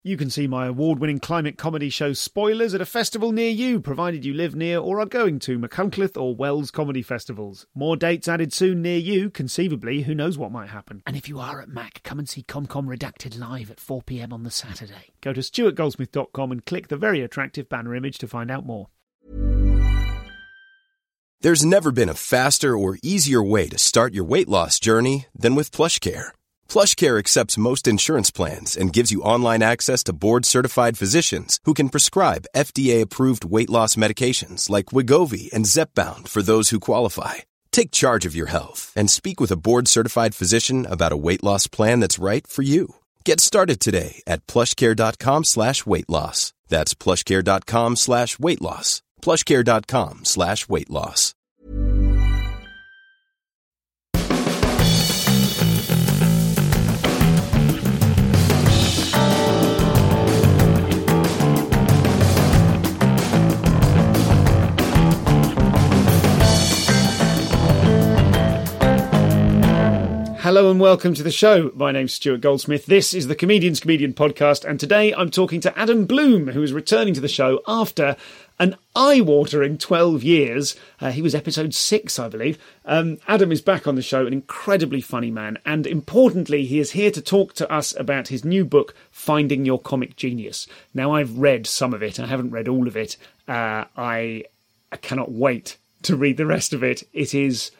You can see my award-winning climate comedy show Spoilers at a festival near you, provided you live near or are going to Machynlleth or Wells comedy festivals. More dates added soon near you, conceivably, who knows what might happen. And if you are at Mac, come and see ComCom Redacted live at 4 p.m. on the Saturday. Go to stuartgoldsmith.com and click the very attractive banner image to find out more. There's never been a faster or easier way to start your weight loss journey than with PlushCare. PlushCare accepts most insurance plans and gives you online access to board-certified physicians who can prescribe FDA-approved weight loss medications like Wegovy and Zepbound for those who qualify. Take charge of your health and speak with a board-certified physician about a weight loss plan that's right for you. Get started today at plushcare.com/weight-loss. That's plushcare.com/weight-loss. plushcare.com/weight-loss. Hello and welcome to the show. My name's Stuart Goldsmith. This is the Comedian's Comedian podcast, and today I'm talking to Adam Bloom, who is returning to the show after an eye-watering 12 years. He was episode 6, I believe. Adam is back on the show, an incredibly funny man, and importantly, he is here to talk to us about his new book, Finding Your Comic Genius. Now, I've read some of it. I haven't read all of it. I cannot wait to read the rest of it. It is.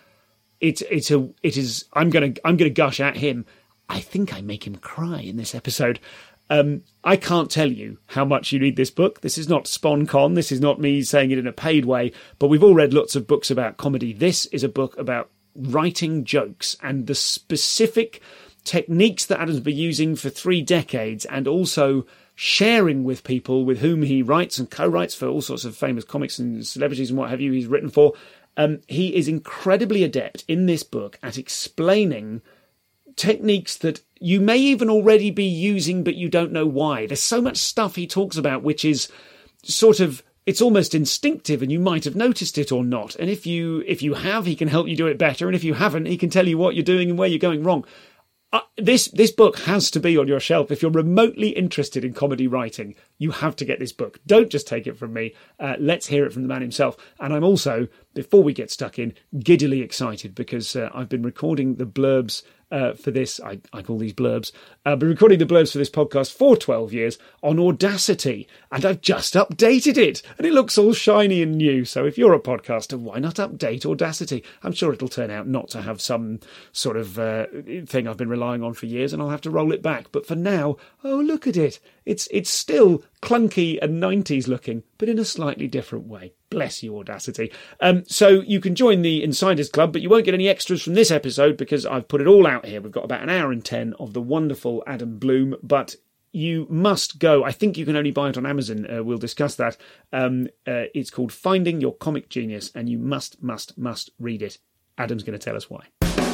I'm gonna gush at him. I think I make him cry in this episode. I can't tell you how much you need this book. This is not SponCon. This is not me saying it in a paid way. But we've all read lots of books about comedy. This is a book about writing jokes and the specific techniques that Adam's been using for 3 decades, and also sharing with people with whom he writes and co-writes for all sorts of famous comics and celebrities and what have you. He's written for. He is incredibly adept in this book at explaining techniques that you may even already be using, but you don't know why. There's so much stuff he talks about which is sort of, it's almost instinctive, and you might have noticed it or not. And if you have, he can help you do it better. And if you haven't, he can tell you what you're doing and where you're going wrong. This book has to be on your shelf. If you're remotely interested in comedy writing, you have to get this book. Don't just take it from me. Let's hear it from the man himself. And I'm also, before we get stuck in, giddily excited because I've been recording the blurbs for this. I call these blurbs. I've been recording the blurbs for this podcast for 12 years on Audacity, and I've just updated it, and it looks all shiny and new. So if you're a podcaster, why not update Audacity? I'm sure it'll turn out not to have some sort of thing I've been relying on for years, and I'll have to roll it back. But for now, oh, look at it. It's still clunky and 90s looking, but in a slightly different way. Bless you, Audacity. So you can join the Insiders Club, but you won't get any extras from this episode because I've put it all out here. We've got about 1 hour and 10 of the wonderful Adam Bloom, but you must go. I think you can only buy it on Amazon. We'll discuss that. It's called Finding Your Comic Genius, and you must read it. Adam's going to tell us why.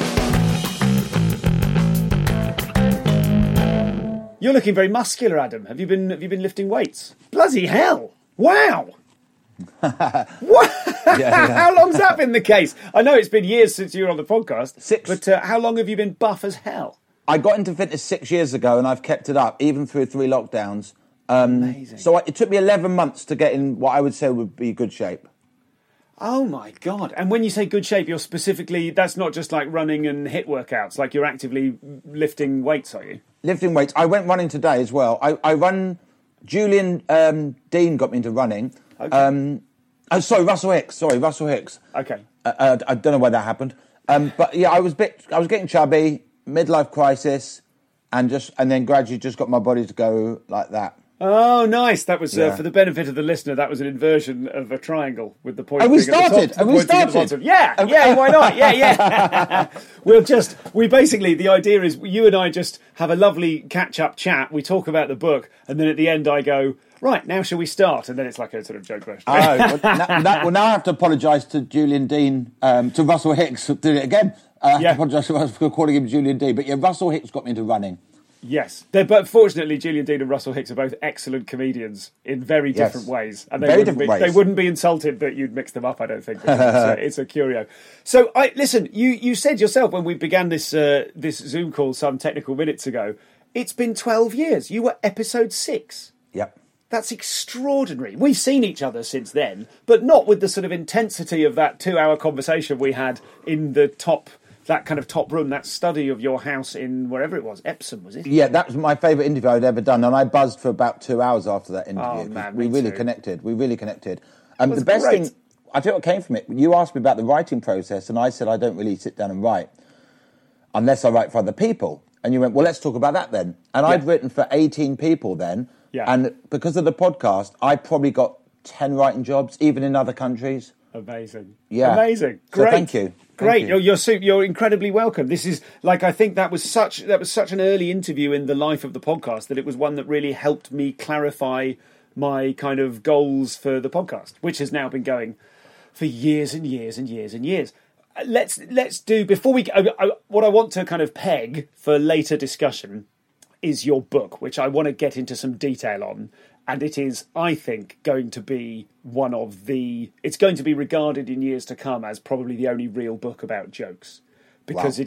You're looking very muscular, Adam. Have you been lifting weights? Bloody hell! Wow! What? Yeah. How long's that been the case? I know it's been years since you were on the podcast. 6. But how long have you been buff as hell? I got into fitness 6 years ago, and I've kept it up, even through 3 lockdowns. Amazing. So it took me 11 months to get in what I would say would be good shape. Oh, my God. And when you say good shape, you're specifically, that's not just like running and HIIT workouts, like you're actively lifting weights, are you? Lifting weights. I went running today as well. I run... Julian Dean got me into running. Okay. Russell Hicks. Okay. I don't know why that happened. But yeah, I was getting chubby, midlife crisis, and then gradually just got my body to go like that. Oh, nice. That was, for the benefit of the listener, that was an inversion of a triangle with the point. And we started. Yeah, why not? Yeah. The idea is you and I just have a lovely catch-up chat. We talk about the book, and then at the end I go, right, now shall we start? And then it's like a sort of joke version. Now I have to apologise to Julian Dean, to Russell Hicks, doing it again. I have to apologise for calling him Julian Dean. But yeah, Russell Hicks got me into running. Yes, but fortunately, Julian Dean and Russell Hicks are both excellent comedians in very different ways, and they wouldn't be insulted that you'd mix them up. I don't think it's a curio. So, listen. You said yourself when we began this Zoom call some technical minutes ago. it's been 12 years. You were episode 6. Yep. That's extraordinary. We've seen each other since then, but not with the sort of intensity of that 2-hour conversation we had in that kind of top room, that study of your house in wherever it was, Epsom, was it? Yeah, that was my favourite interview I'd ever done, and I buzzed for about 2 hours after that interview. Oh, man, we really connected. The best great. thing, I tell you what came from it, you asked me about the writing process, and I said I don't really sit down and write unless I write for other people. And you went, well, let's talk about that then. And I'd written for 18 people then, and because of the podcast, I probably got 10 writing jobs, even in other countries. Amazing. Yeah. Amazing. Great. So thank you. Great. You're incredibly welcome. This is I think that was such an early interview in the life of the podcast that it was one that really helped me clarify my kind of goals for the podcast, which has now been going for years and years and years and years. Let's do, before we what I want to kind of peg for later discussion is your book, which I want to get into some detail on. And it is, I think, going to be it's going to be regarded in years to come as probably the only real book about jokes. Because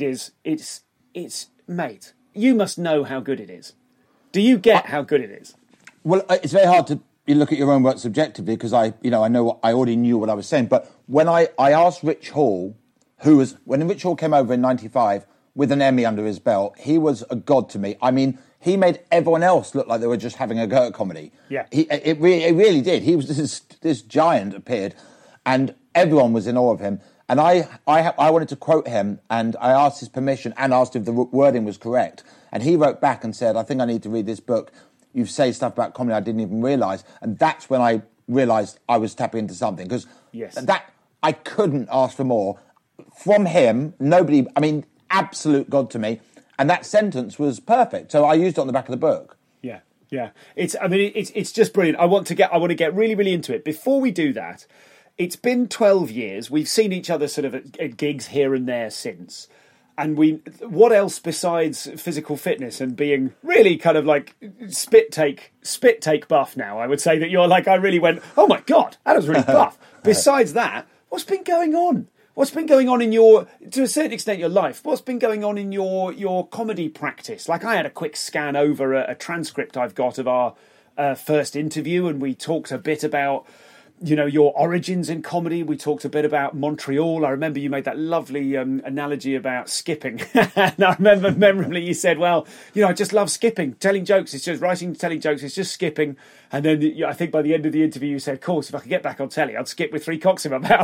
it's, mate, you must know how good it is. Do you get how good it is? Well, it's very hard to look at your own work subjectively because I already knew what I was saying. But when I asked Rich Hall, when Rich Hall came over in 95 with an Emmy under his belt, he was a god to me. I mean, he made everyone else look like they were just having a go at comedy. Yeah, it really did. He was this giant appeared, and everyone was in awe of him. And I wanted to quote him, and I asked his permission and asked if the wording was correct. And he wrote back and said, "I think I need to read this book. You say stuff about comedy I didn't even realise." And that's when I realised I was tapping into something, because that I couldn't ask for more from him. Nobody. I mean, absolute god to me. And that sentence was perfect. So I used it on the back of the book. Yeah. It's just brilliant. I want to get really, really into it. Before we do that, it's been 12 years. We've seen each other sort of at gigs here and there since. And what else besides physical fitness and being really kind of like spit take buff now? I would say that you're like, I really went, oh my God, that was really buff. Besides that, what's been going on? What's been going on in to a certain extent, your life? What's been going on in your comedy practice? Like, I had a quick scan over a transcript I've got of our first interview, and we talked a bit about, your origins in comedy. We talked a bit about Montreal. I remember you made that lovely analogy about skipping. And I remember memorably you said, well, I just love skipping. Telling jokes, it's just writing, telling jokes, it's just skipping. And then I think by the end of the interview you said, of course, if I could get back on telly, I'd skip with 3 cocks in my mouth.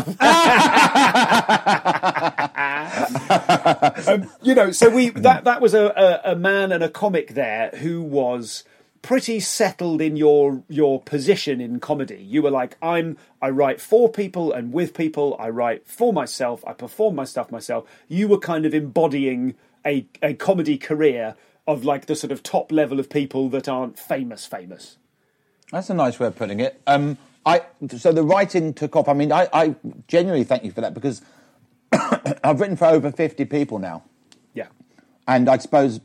So that was a man and a comic there who was pretty settled in your position in comedy. You were like, I write for people and with people, I write for myself, I perform my stuff myself. You were kind of embodying a comedy career of like the sort of top level of people that aren't famous. That's a nice way of putting it. So the writing took off. I mean, I genuinely thank you for that, because I've written for over 50 people now. Yeah. And I suppose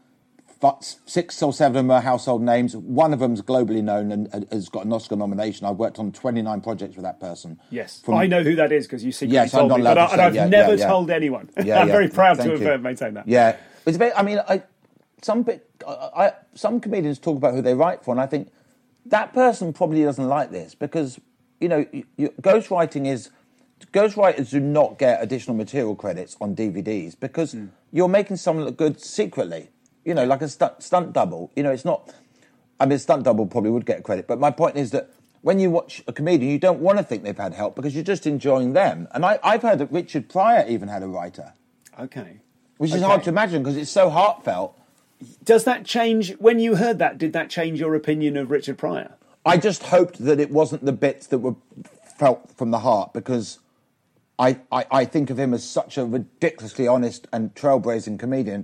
6 or 7 of them are household names. One of them's globally known and has got an Oscar nomination. I've worked on 29 projects with that person. Yes. I know who that is because you secretly told me, and I've never told anyone. I'm very proud to have maintained that. Yeah. It's some comedians talk about who they write for, and I think that person probably doesn't like this, because, ghostwriters do not get additional material credits on DVDs because you're making someone look good secretly. Like a stunt double. It's not... I mean, a stunt double probably would get credit, but my point is that when you watch a comedian, you don't want to think they've had help because you're just enjoying them. And I've heard that Richard Pryor even had a writer. Okay. Which is hard to imagine because it's so heartfelt. Does that change... When you heard that, did that change your opinion of Richard Pryor? I just hoped that it wasn't the bits that were felt from the heart, because I think of him as such a ridiculously honest and trailblazing comedian.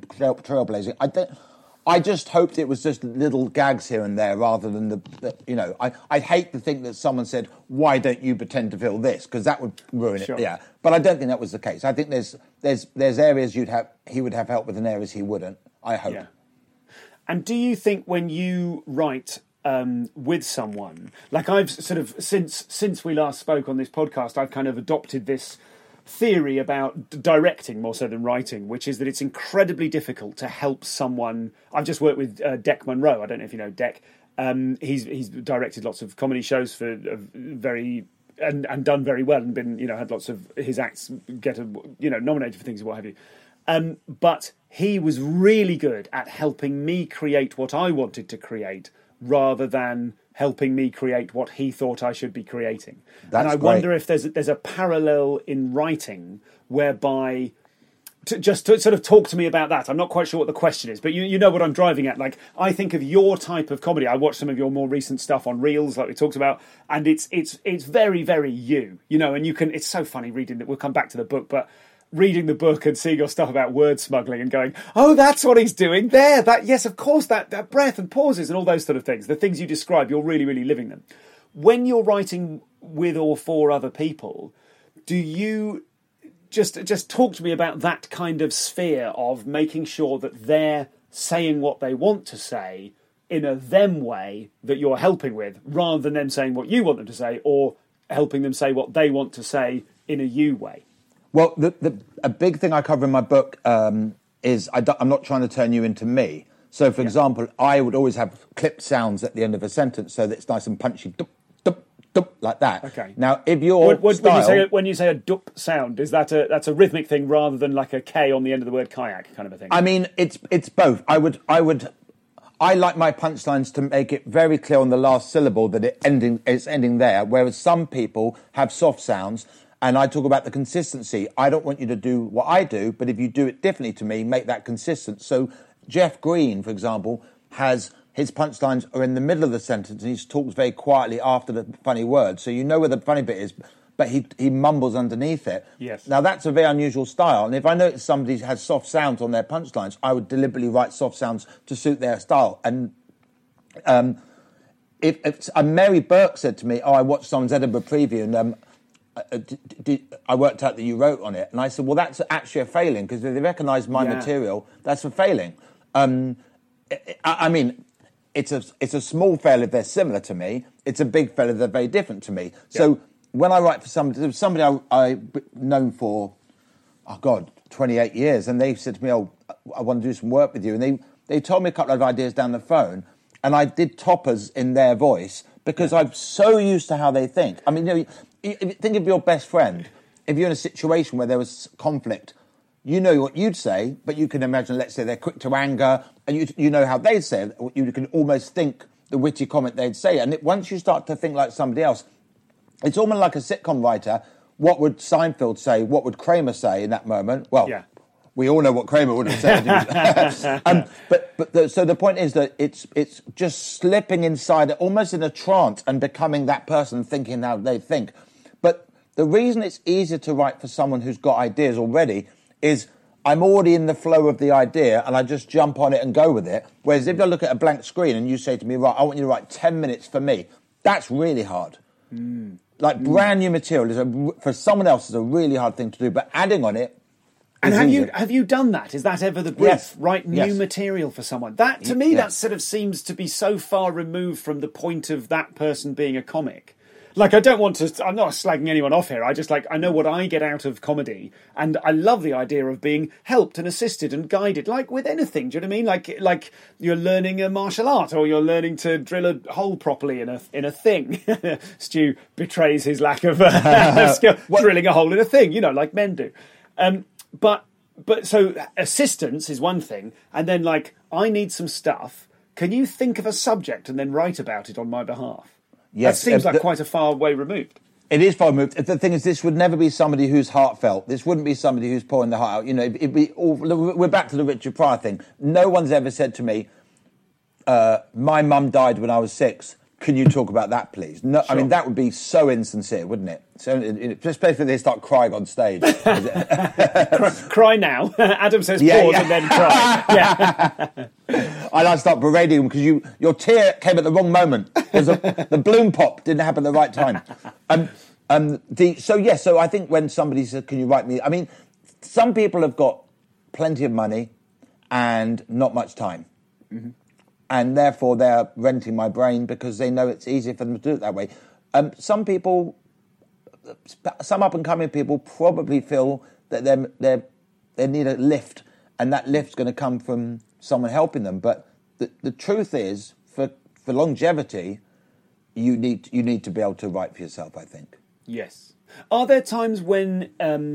I just hoped it was just little gags here and there rather than I'd hate to think that someone said, why don't you pretend to feel this? Because that would ruin it. Yeah. But I don't think that was the case. I think there's areas he would have help with and areas he wouldn't. I hope. Yeah. And do you think when you write with someone, like I've sort of since we last spoke on this podcast, I've kind of adopted this theory about directing more so than writing, which is that it's incredibly difficult to help someone. I've just worked with Dec Munro. I don't know if you know Dec. He's directed lots of comedy shows for and done very well, and been had lots of his acts get nominated for things and what have you. But he was really good at helping me create what I wanted to create, rather than helping me create what he thought I should be creating. And I wonder if there's a parallel in writing whereby, just to sort of talk to me about that. I'm not quite sure what the question is, but you know what I'm driving at. Like, I think of your type of comedy. I watched some of your more recent stuff on Reels, like we talked about, and it's very, very you, and you can. It's so funny reading that. We'll come back to the book, but reading the book and seeing your stuff about word smuggling and going, oh, that's what he's doing there. Yes, of course, that breath and pauses and all those sort of things. The things you describe, you're really, really living them. When you're writing with or for other people, do you just talk to me about that kind of sphere of making sure that they're saying what they want to say in a them way that you're helping with, rather than them saying what you want them to say, or helping them say what they want to say in a you way? Well, a big thing I cover in my book is I'm not trying to turn you into me. So, for example, I would always have clipped sounds at the end of a sentence so that it's nice and punchy, dup, dup, dup, like that. Okay. Now, if your when you say a dup sound, is that's a rhythmic thing rather than like a K on the end of the word kayak kind of a thing? I mean, it's both. I like my punchlines to make it very clear on the last syllable that it's ending there, whereas some people have soft sounds. And I talk about the consistency. I don't want you to do what I do, but if you do it differently to me, make that consistent. So Jeff Green, for example, has his punchlines are in the middle of the sentence, and he talks very quietly after the funny word. So you know where the funny bit is, but he mumbles underneath it. Yes. Now, that's a very unusual style. And if I notice somebody has soft sounds on their punchlines, I would deliberately write soft sounds to suit their style. And Mary Burke said to me, I watched someone's Edinburgh preview, and I worked out that you wrote on it, and I said, well, that's actually a failing, because if they recognise my material, that's a failing. I mean, it's a small fail if they're similar to me. It's a big fail if they're very different to me. Yeah. So when I write for somebody I've known for, 28 years, and they said to me, I want to do some work with you, and they told me a couple of ideas down the phone, and I did toppers in their voice, because I'm so used to how they think. I mean, think of your best friend. If you're in a situation where there was conflict, you know what you'd say, but you can imagine, let's say they're quick to anger, and you know how they'd say it. You can almost think the witty comment they'd say. And once you start to think like somebody else, it's almost like a sitcom writer. What would Seinfeld say? What would Kramer say in that moment? Well, we all know what Kramer would have said. So the point is that it's just slipping inside, almost in a trance, and becoming that person, thinking how they think. But the reason it's easier to write for someone who's got ideas already is I'm already in the flow of the idea, and I just jump on it and go with it. Whereas if I look at a blank screen and you say to me, right, I want you to write 10 minutes for me, that's really hard. Brand new material for someone else is a really hard thing to do, but adding on it. And have you done that? Is that ever the brief? Yes. Write new material for someone? That, to me, that sort of seems to be so far removed from the point of that person being a comic. Like, I'm not slagging anyone off here. I know what I get out of comedy, and I love the idea of being helped and assisted and guided, like with anything. Do you know what I mean? Like you're learning a martial art, or you're learning to drill a hole properly in a thing. Stu betrays his lack of skill, drilling a hole in a thing, like men do. But so assistance is one thing, and then I need some stuff. Can you think of a subject and then write about it on my behalf? Yes, that seems like quite a far way removed. It is far removed. The thing is, this would never be somebody who's heartfelt. This wouldn't be somebody who's pouring the heart out. It'd be we're back to the Richard Pryor thing. No one's ever said to me, my mum died when I was 6. Can you talk about that, please? No, sure. I mean, that would be so insincere, wouldn't it? So, especially if they start crying on stage. Cry now. Adam says pause and then cry. Yeah. I start berating them because your tear came at the wrong moment. The bloom pop didn't happen at the right time. So I think when somebody says, "Can you write me?" I mean, some people have got plenty of money and not much time. Mm-hmm. And therefore they're renting my brain because they know it's easier for them to do it that way. Some people some up and coming people probably feel that they need a lift, and that lift's going to come from someone helping them. But the truth is, for longevity, you need to be able to write for yourself, I think. Yes. Are there times when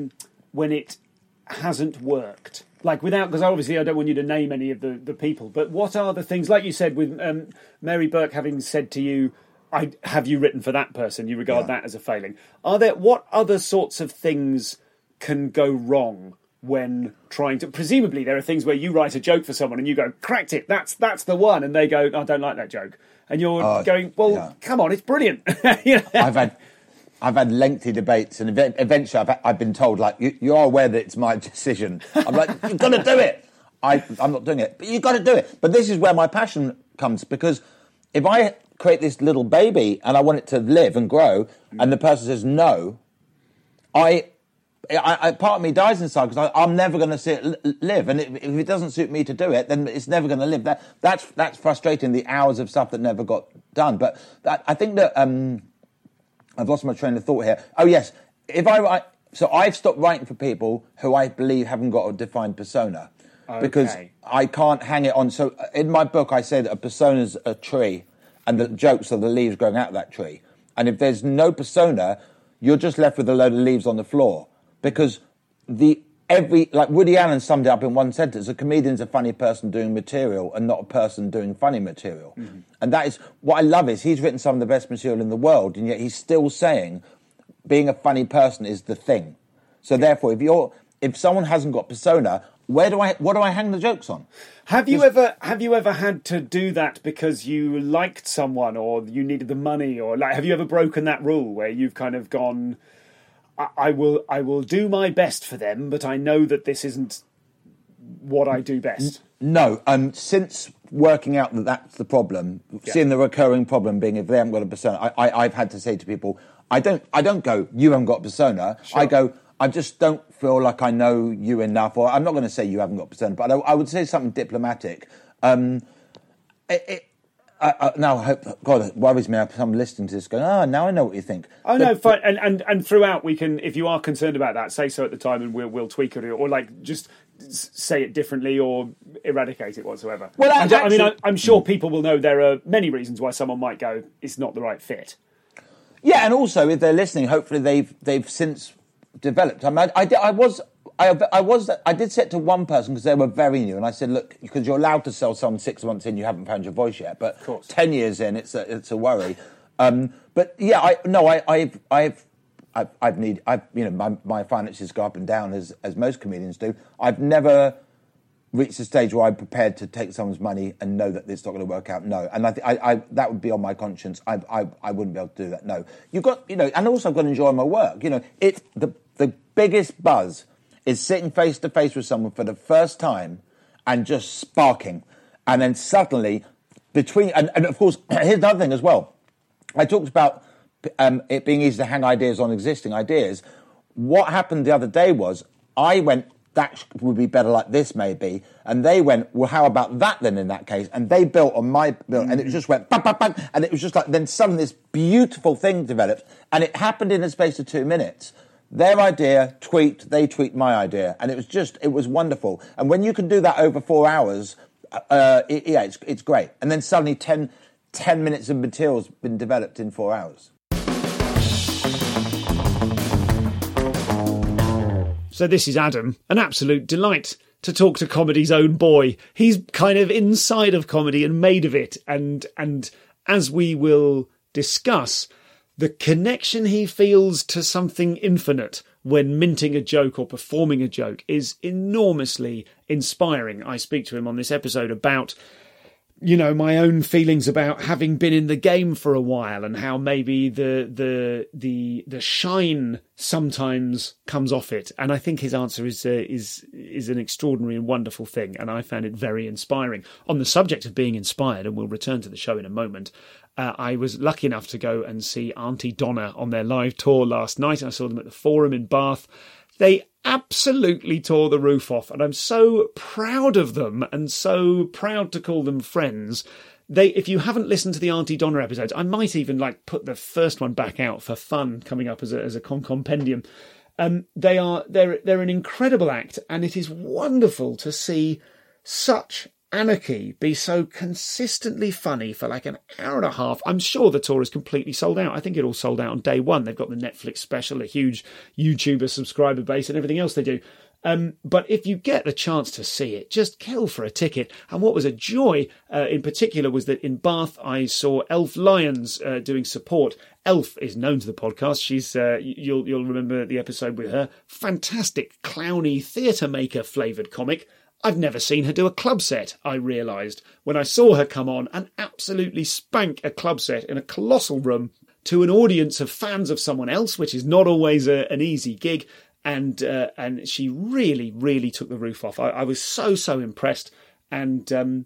it hasn't worked? Like because obviously I don't want you to name any of the people, but what are the things, like you said with Mary Burke having said to you, have you written for that person? You regard that as a failing. What other sorts of things can go wrong when trying to... Presumably there are things where you write a joke for someone and you go, cracked it, that's the one, and they go, I don't like that joke. And you're going, come on, it's brilliant. You know? I've had lengthy debates, and eventually I've been told, like, you are aware that it's my decision. I'm like, you've got to do it. I'm not doing it, but you've got to do it. But this is where my passion comes, because if I create this little baby and I want it to live and grow, and the person says no, I part of me dies inside, because I'm never going to see it live. And if it doesn't suit me to do it, then it's never going to live. That's frustrating, the hours of stuff that never got done. But I think that... I've lost my train of thought here. Oh, yes. So I've stopped writing for people who I believe haven't got a defined persona. Okay. Because I can't hang it on. So in my book, I say that a persona's a tree, and the jokes are the leaves growing out of that tree. And if there's no persona, you're just left with a load of leaves on the floor. Because like Woody Allen summed it up in one sentence: a comedian's a funny person doing material and not a person doing funny material. Mm-hmm. And that is what I love, is he's written some of the best material in the world, and yet he's still saying being a funny person is the thing. So therefore, if someone hasn't got persona, what do I hang the jokes on? Have you ever had to do that because you liked someone or you needed the money, or like, have you ever broken that rule where you've kind of gone, I will do my best for them, but I know that this isn't what I do best? No. Since working out that that's the problem, seeing the recurring problem being if they haven't got a persona, I've had to say to people, I don't go, you haven't got a persona. Sure. I go, I just don't feel like I know you enough, or I'm not going to say you haven't got a persona, but I would say something diplomatic. Now I hope, God, it worries me. I'm listening to this going, now I know what you think. Oh, no, fine. And throughout, we can, if you are concerned about that, say so at the time, and we'll tweak it, or like just say it differently or eradicate it whatsoever. Well, I'm sure people will know there are many reasons why someone might go, it's not the right fit. Yeah, and also if they're listening, hopefully they've since developed. I mean, I did say it to one person because they were very new, and I said, look, because you're allowed to sell someone 6 months in, you haven't found your voice yet, but 10 years in, it's a worry. But yeah, my finances go up and down as most comedians do. I've never reached a stage where I'm prepared to take someone's money and know that it's not going to work out. No, and I that would be on my conscience. I wouldn't be able to do that. No, you've got, and also I've got to enjoy my work. It's the biggest buzz is sitting face to face with someone for the first time and just sparking, and then suddenly and of course here's another thing as well. I talked about it being easy to hang ideas on existing ideas. What happened the other day was I went, that would be better like this maybe, and they went, well, how about that then in that case? And they built on my build, and it just went bang, bang, bang, and it was just like, then suddenly this beautiful thing developed, and it happened in a space of 2 minutes. Their idea they tweaked my idea, and it was wonderful. And when you can do that over 4 hours, it's great. And then suddenly 10 minutes of material's been developed in 4 hours. So this is Adam, an absolute delight to talk to comedy's own boy. He's kind of inside of comedy and made of it. And as we will discuss, the connection he feels to something infinite when minting a joke or performing a joke is enormously inspiring. I speak to him on this episode about, my own feelings about having been in the game for a while and how maybe the shine sometimes comes off it. And I think his answer is an extraordinary and wonderful thing. And I found it very inspiring. On the subject of being inspired, and we'll return to the show in a moment, I was lucky enough to go and see Auntie Donna on their live tour last night. I saw them at the Forum in Bath. They absolutely tore the roof off, and I'm so proud of them and so proud to call them friends. if you haven't listened to the Auntie Donna episodes, I might even like put the first one back out for fun coming up as a compendium. They're an incredible act, and it is wonderful to see such anarchy be so consistently funny for like an hour and a half. I'm sure the tour is completely sold out. I think it all sold out on day one. They've got the Netflix special, a huge YouTuber subscriber base, and everything else they do. But if you get the chance to see it, just kill for a ticket. And what was a joy in particular was that in Bath, I saw Elf Lyons doing support. Elf is known to the podcast. She's you'll remember the episode with her. Fantastic clowny theatre maker flavoured comic. I've never seen her do a club set, I realised, when I saw her come on and absolutely spank a club set in a colossal room to an audience of fans of someone else, which is not always an easy gig. And she really, really took the roof off. I was so impressed, and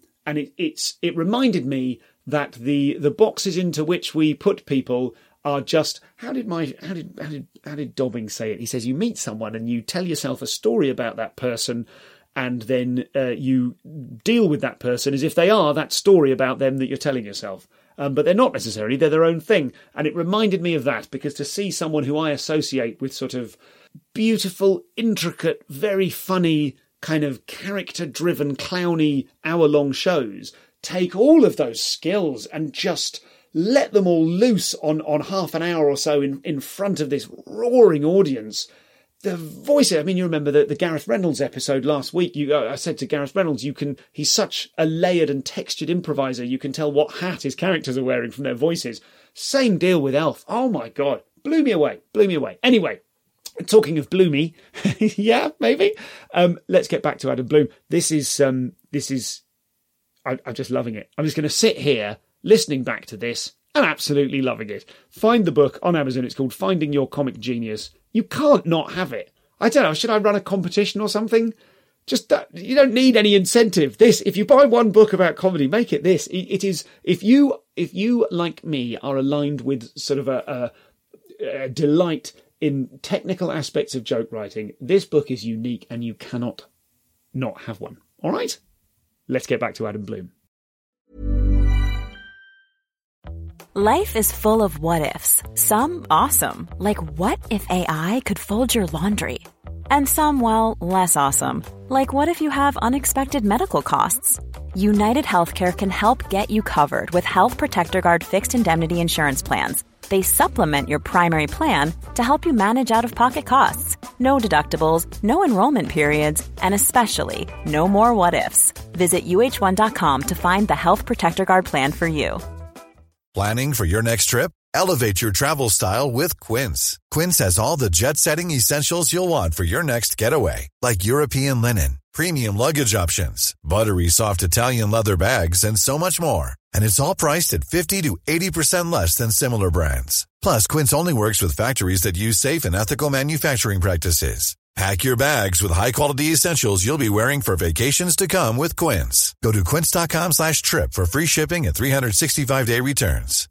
it reminded me that the boxes into which we put people are just how did Dobbing say it? He says you meet someone and you tell yourself a story about that person, and then you deal with that person as if they are that story about them that you're telling yourself. But they're not necessarily, they're their own thing. And it reminded me of that, because to see someone who I associate with sort of beautiful, intricate, very funny, kind of character-driven, clowny, hour-long shows take all of those skills and just let them all loose on half an hour or so in front of this roaring audience. The voices, I mean, you remember the Gareth Reynolds episode last week. I said to Gareth Reynolds, he's such a layered and textured improviser, you can tell what hat his characters are wearing from their voices. Same deal with Elf. Oh my God. Blew me away. Anyway, talking of Bloomy, yeah, maybe. Let's get back to Adam Bloom. This is, I'm just loving it. I'm just going to sit here listening back to this and absolutely loving it. Find the book on Amazon. It's called Finding Your Comic Genius. You can't not have it. I don't know. Should I run a competition or something? Just you don't need any incentive. If you buy one book about comedy, make it this. It is if you like me are aligned with sort of a delight in technical aspects of joke writing, this book is unique and you cannot not have one. All right? Let's get back to Adam Bloom. Life is full of what-ifs. Some awesome, like what if AI could fold your laundry? And some, well, less awesome, like what if you have unexpected medical costs? United Healthcare can help get you covered with Health Protector Guard fixed indemnity insurance plans. They supplement your primary plan to help you manage out-of-pocket costs. No deductibles, no enrollment periods, and especially no more what-ifs. Visit uh1.com to find the Health Protector Guard plan for you. Planning for your next trip? Elevate your travel style with Quince. Quince has all the jet-setting essentials you'll want for your next getaway, like European linen, premium luggage options, buttery soft Italian leather bags, and so much more. And it's all priced at 50 to 80% less than similar brands. Plus, Quince only works with factories that use safe and ethical manufacturing practices. Pack your bags with high-quality essentials you'll be wearing for vacations to come with Quince. Go to quince.com/trip for free shipping and 365-day returns.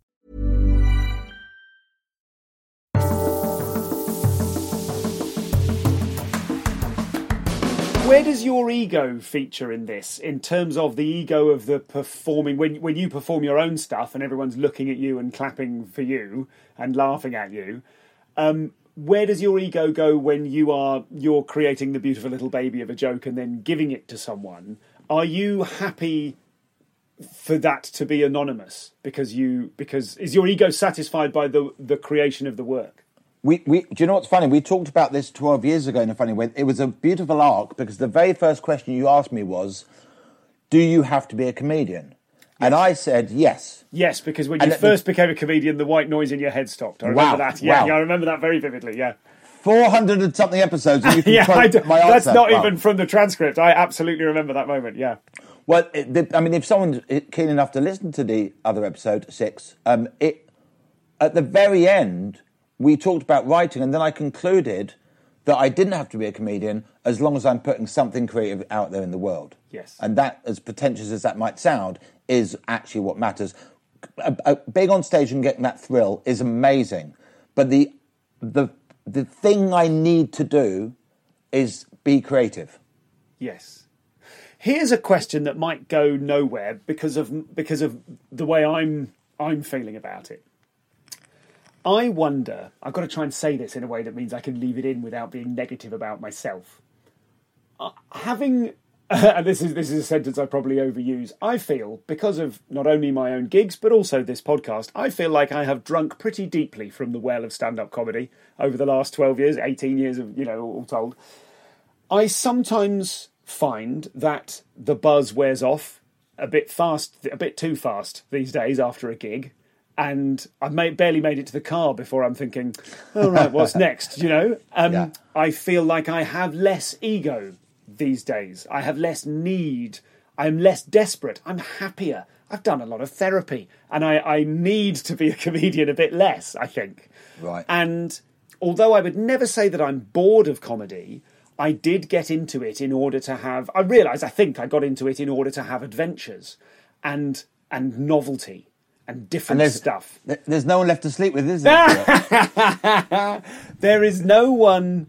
Where does your ego feature in this, in terms of the ego of the performing, when you perform your own stuff and everyone's looking at you and clapping for you and laughing at you? Where does your ego go when you're creating the beautiful little baby of a joke and then giving it to someone? Are you happy for that to be anonymous because is your ego satisfied by the creation of the work? Do you know what's funny? We talked about this 12 years ago in a funny way. It was a beautiful arc because the very first question you asked me was, do you have to be a comedian? And I said yes. Yes, because when you first became a comedian, the white noise in your head stopped. I remember that. Yeah, I remember that very vividly, yeah. 400 and something episodes, and you can quote my answer. That's not even from the transcript. I absolutely remember that moment, yeah. Well, if someone's keen enough to listen to the other episode, 6, at the very end, we talked about writing, and then I concluded that I didn't have to be a comedian as long as I'm putting something creative out there in the world. Yes. And that, as pretentious as that might sound, is actually what matters. Being on stage and getting that thrill is amazing. But the thing I need to do is be creative. Yes. Here's a question that might go nowhere because of the way I'm feeling about it. I wonder, I've got to try and say this in a way that means I can leave it in without being negative about myself. And this is a sentence I probably overuse, I feel, because of not only my own gigs, but also this podcast, I feel like I have drunk pretty deeply from the well of stand-up comedy over the last 12 years, 18 years of, all told. I sometimes find that the buzz wears off a bit too fast these days after a gig. And I've barely made it to the car before I'm thinking, all right, what's next, Yeah. I feel like I have less ego these days. I have less need. I'm less desperate. I'm happier. I've done a lot of therapy. And I need to be a comedian a bit less, I think. Right. And although I would never say that I'm bored of comedy, I did get into it in order to have... I think I got into it in order to have adventures and novelty. And different stuff. There's no one left to sleep with, is there? There is no one.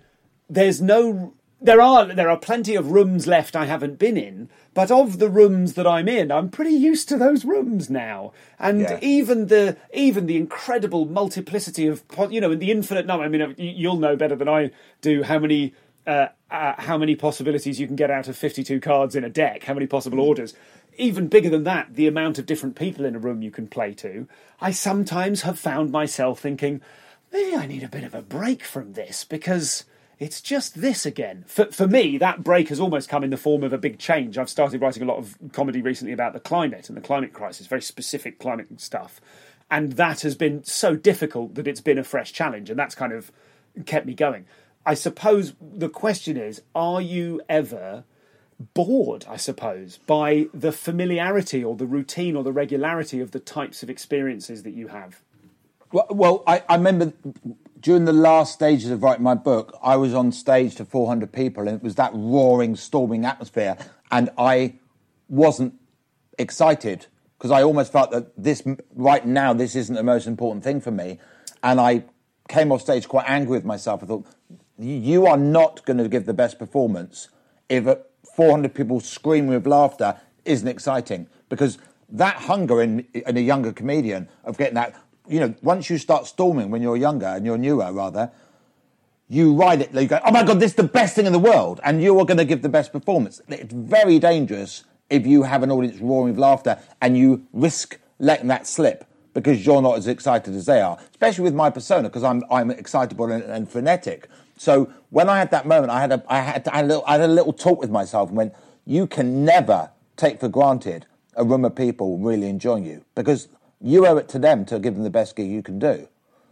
There are plenty of rooms left I haven't been in, but of the rooms that I'm in, I'm pretty used to those rooms now. And even the incredible multiplicity of, and the infinite number. I mean, you'll know better than I do how many possibilities you can get out of 52 cards in a deck. How many possible orders. Even bigger than that, the amount of different people in a room you can play to. I sometimes have found myself thinking, maybe I need a bit of a break from this because it's just this again. For me, that break has almost come in the form of a big change. I've started writing a lot of comedy recently about the climate and the climate crisis, very specific climate stuff. And that has been so difficult that it's been a fresh challenge, and that's kind of kept me going. I suppose the question is, are you ever bored, I suppose, by the familiarity or the routine or the regularity of the types of experiences that you have? Well, I remember during the last stages of writing my book, I was on stage to 400 people, and it was that roaring, storming atmosphere, and I wasn't excited because I almost felt that this isn't the most important thing for me, and I came off stage quite angry with myself. I thought, you are not going to give the best performance if 400 people screaming with laughter isn't exciting, because that hunger in a younger comedian of getting that, once you start storming when you're younger and you're newer rather, you ride it, you go, oh my God, this is the best thing in the world, and you are going to give the best performance. It's very dangerous if you have an audience roaring with laughter and you risk letting that slip because you're not as excited as they are, especially with my persona, because I'm excitable and frenetic. So when I had that moment, I had a little talk with myself and went, you can never take for granted a room of people really enjoying you, because you owe it to them to give them the best gig you can do.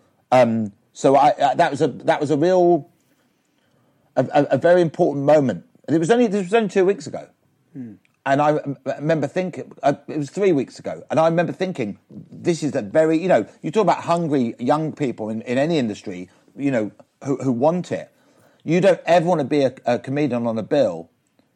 So that was a real, a very important moment. And this was only 2 weeks ago. And I remember thinking, it was 3 weeks ago, and I remember thinking, this is a very, you talk about hungry young people in any industry, who want it. You don't ever want to be a comedian on a bill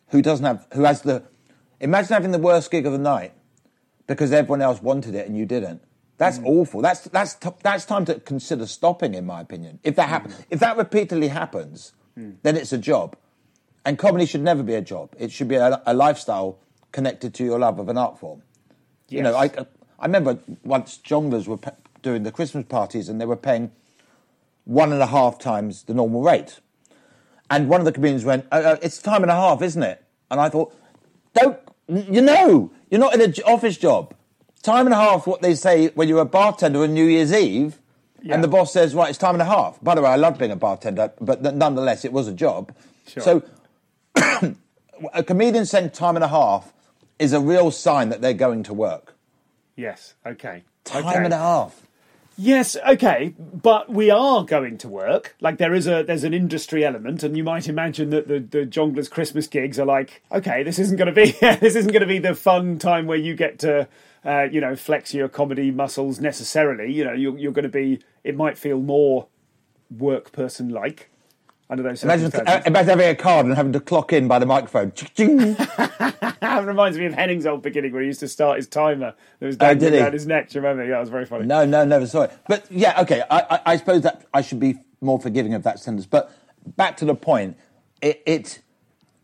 imagine having the worst gig of the night because everyone else wanted it and you didn't. That's awful. That's time to consider stopping, in my opinion. If that happens, if that repeatedly happens, then it's a job. And comedy should never be a job. It should be a lifestyle connected to your love of an art form. Yes. I remember once Jongleurs were doing the Christmas parties and they were paying 1.5 times the normal rate. And one of the comedians went, it's time and a half, isn't it? And I thought, you're not in an office job. Time and a half, what they say when you're a bartender on New Year's Eve, and the boss says, right, it's time and a half. By the way, I loved being a bartender, but nonetheless, it was a job. Sure. So a comedian saying time and a half is a real sign that they're going to work. Yes, okay. Time and a half. Yes, okay, but we are going to work. Like there's an industry element, and you might imagine that the Jongleurs Christmas gigs are like, okay, this isn't going to be the fun time where you get to flex your comedy muscles necessarily. You're going to be. It might feel more work person like. Under those circumstances. Imagine having a card and having to clock in by the microphone. It reminds me of Henning's old beginning where he used to start his timer that was dangling around his neck. Do you remember? Yeah, it was very funny. No, never saw it. But yeah, okay, I suppose that I should be more forgiving of that sentence. But back to the point,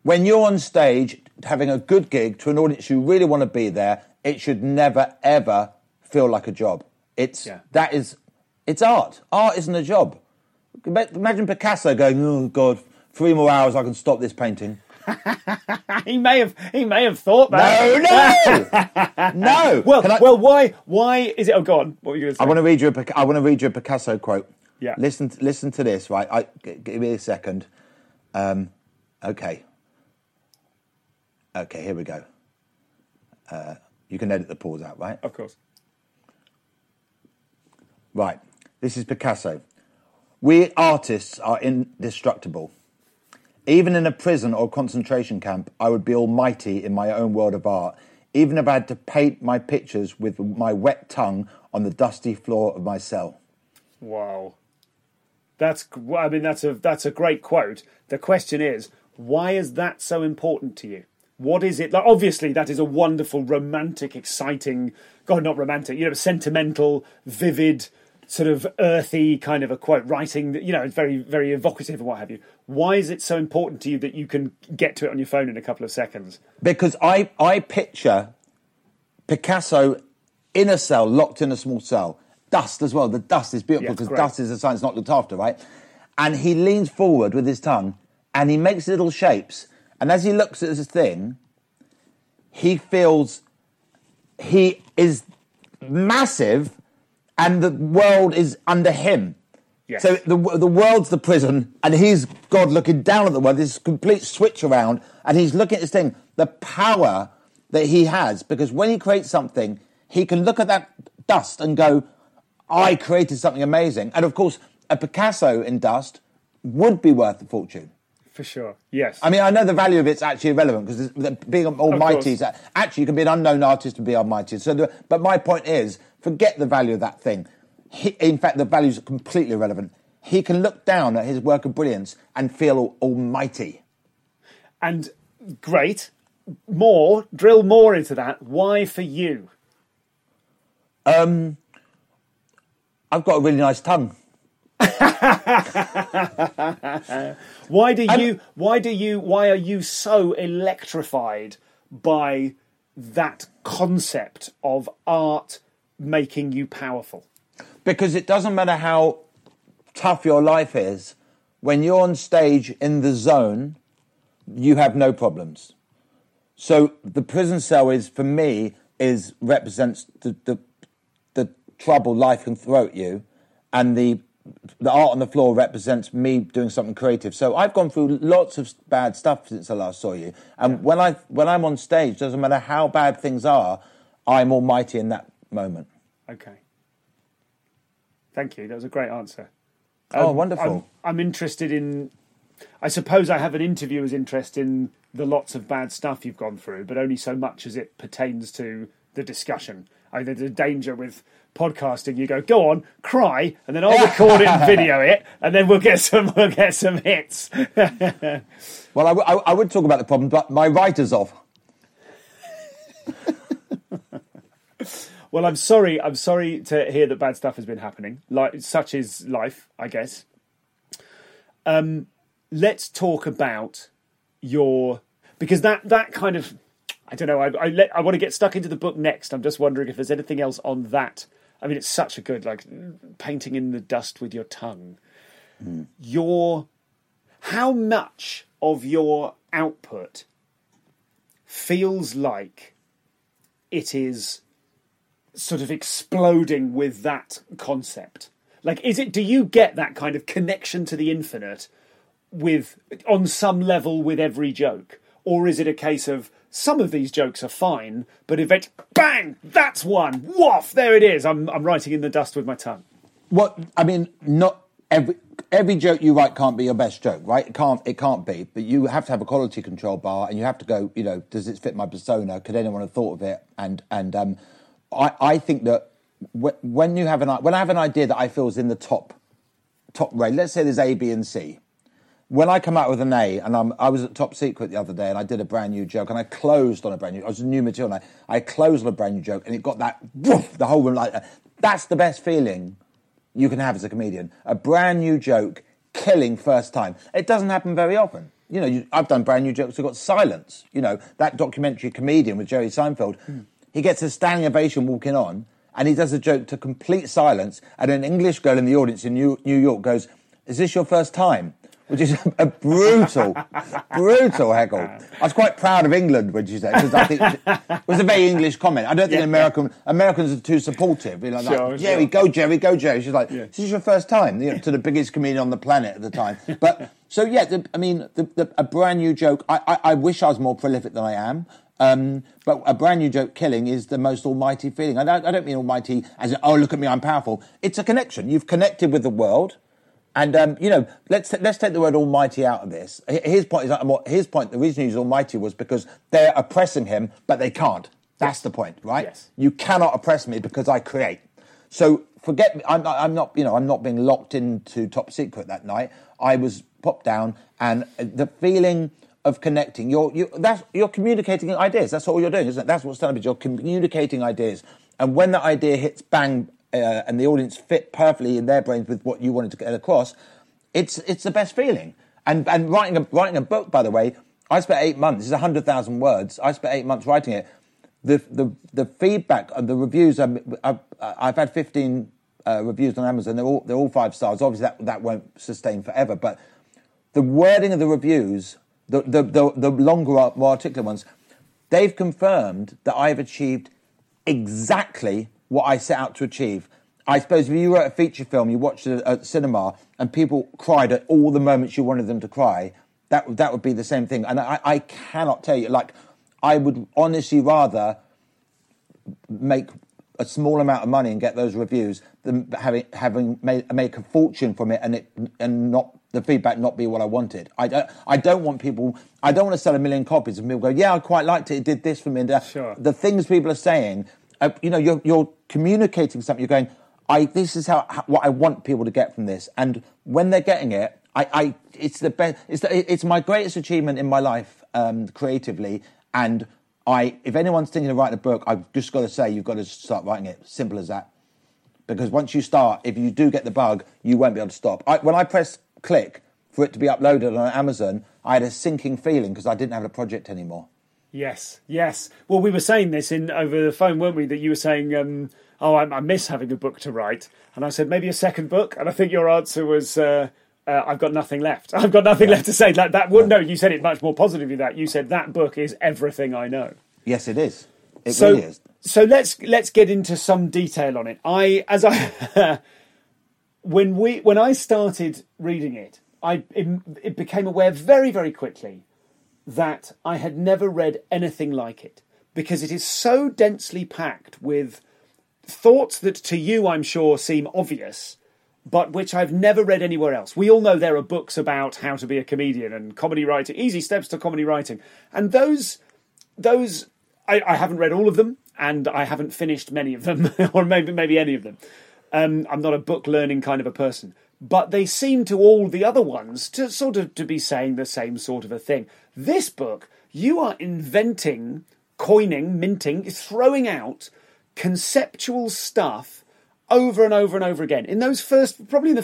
When you're on stage having a good gig to an audience you really want to be there, it should never, ever feel like a job. It's art. Art isn't a job. Imagine Picasso going, oh, God, 3 more hours, I can stop this painting. he may have thought that. No. Well, why is it? Oh, go on. What were you going to say? I want to read you a Picasso quote. Yeah. Listen to this. Right. Give me a second. Okay. Here we go. You can edit the pause out, right? Of course. Right. This is Picasso. We artists are indestructible. Even in a prison or concentration camp, I would be almighty in my own world of art, even if I had to paint my pictures with my wet tongue on the dusty floor of my cell. Wow. That's a great quote. The question is, why is that so important to you? What is it? Like, obviously, that is a wonderful, romantic, exciting, not romantic, sentimental, vivid, sort of earthy kind of a quote, writing that, it's very, very evocative and what have you. Why is it so important to you that you can get to it on your phone in a couple of seconds? Because I picture Picasso in a cell, locked in a small cell. Dust as well. The dust is beautiful because dust is a sign it's not looked after, right? And he leans forward with his tongue and he makes little shapes. And as he looks at this thing, he feels he is massive and the world is under him. Yes. So the world's the prison and he's God looking down at the world. This complete switch around and he's looking at this thing. The power that he has, because when he creates something, he can look at that dust and go, I created something amazing. And of course, a Picasso in dust would be worth a fortune. For sure, yes. I mean, I know the value of it's actually irrelevant because being almighty is actually you can be an unknown artist and be almighty. But my point is, forget the value of that thing. In fact, the values are completely irrelevant. He can look down at his work of brilliance and feel almighty. And great. Drill more into that. Why for you? I've got a really nice tongue. Why are you so electrified by that concept of art making you powerful? Because it doesn't matter how tough your life is, when you're on stage in the zone, you have no problems. So the prison cell represents the trouble life can throw at you, and the art on the floor represents me doing something creative. So I've gone through lots of bad stuff since I last saw you, and when I'm on stage, doesn't matter how bad things are, I'm almighty in that moment. Okay. Thank you. That was a great answer. Oh, wonderful. I'm interested in... I suppose I have an interviewer's interest in the lots of bad stuff you've gone through, but only so much as it pertains to the discussion. I mean, there's a danger with podcasting. You go on, cry, and then I'll record it and video it, and then we'll get some hits. Well, I would talk about the problem, but my writer's off. Well, I'm sorry to hear that bad stuff has been happening. Like, such is life, I guess. Let's talk about because that kind of, I don't know. I want to get stuck into the book next. I'm just wondering if there's anything else on that. I mean, it's such a good, painting in the dust with your tongue. How much of your output feels like it is sort of exploding with that concept? Do you get that kind of connection to the infinite on some level with every joke? Or is it a case of some of these jokes are fine, but bang, that's one, woof, there it is. I'm writing in the dust with my tongue. Not every joke you write can't be your best joke, right? It can't be, but you have to have a quality control bar, and you have to go, does it fit my persona? Could anyone have thought of it? And I think that when I have an idea that I feel is in the top rate, let's say there's A, B, and C. When I come out with an A, and I was at Top Secret the other day, and I did a brand new joke, and I closed on a brand new. I was new material, and I closed on a brand new joke, and it got that woof, the whole room like that. That's the best feeling you can have as a comedian. A brand new joke killing first time. It doesn't happen very often. I've done brand new jokes. I've got silence. That documentary Comedian with Jerry Seinfeld. He gets a standing ovation walking on, and he does a joke to complete silence, and an English girl in the audience in New York goes, "Is this your first time?" Which is a brutal heckle. I was quite proud of England when she said it, because I think it was a very English comment. I don't think Americans are too supportive. Jerry, go Jerry, go Jerry. She's like, "This is your first time," to the biggest comedian on the planet at the time. But so a brand new joke. I wish I was more prolific than I am. But a brand new joke killing is the most almighty feeling. I don't mean almighty as in, oh, look at me, I'm powerful. It's a connection. You've connected with the world. And, let's take the word almighty out of this. His point, the reason he's almighty was because they're oppressing him, but they can't. That's the point, right? Yes. You cannot oppress me because I create. So forget me. I'm not being locked into Top Secret that night. I was popped down, and the feeling of connecting, you're communicating ideas. That's all you're doing, isn't it? That's what stand-up is. You're communicating ideas. And when that idea hits bang, and the audience fit perfectly in their brains with what you wanted to get across, it's the best feeling. And writing a book, by the way, I spent 8 months. It's 100,000 words. I spent 8 months writing it. The feedback and the reviews. I've had 15 reviews on Amazon. They're all 5 stars. Obviously, that won't sustain forever. But the wording of the reviews, the longer, more articulate ones, they've confirmed that I've achieved exactly what I set out to achieve. I suppose if you wrote a feature film, you watched it at cinema, and people cried at all the moments you wanted them to cry, that would be the same thing. And I cannot tell you, I would honestly rather make a small amount of money and get those reviews than make a fortune from it and not the feedback not be what I wanted. I don't want to sell 1 million copies and people go, yeah, I quite liked it. It did this for me. Sure. The things people are saying. You're communicating something. You're going, this is what I want people to get from this. And when they're getting it, it's the best. It's my greatest achievement in my life creatively. And if anyone's thinking of writing a book, I've just got to say you've got to start writing it. Simple as that. Because once you start, if you do get the bug, you won't be able to stop. When I pressed click for it to be uploaded on Amazon, I had a sinking feeling because I didn't have a project anymore. Yes. Well, we were saying this over the phone, weren't we? That you were saying, I miss having a book to write. And I said, maybe a second book. And I think your answer was, I've got nothing left. I've got nothing left to say. No, you said it much more positively than that. You said that book is everything I know. Yes, it is. It really is. So let's get into some detail on it. When I started reading it, it became aware very, very quickly that I had never read anything like it, because it is so densely packed with thoughts that to you, I'm sure, seem obvious, but which I've never read anywhere else. We all know there are books about how to be a comedian and comedy writing, easy steps to comedy writing. And those I haven't read all of them, and I haven't finished many of them, or maybe any of them. I'm not a book learning kind of a person. But they seem to all the other ones to be saying the same sort of a thing. This book, you are inventing, coining, minting, throwing out conceptual stuff over and over and over again. In the first,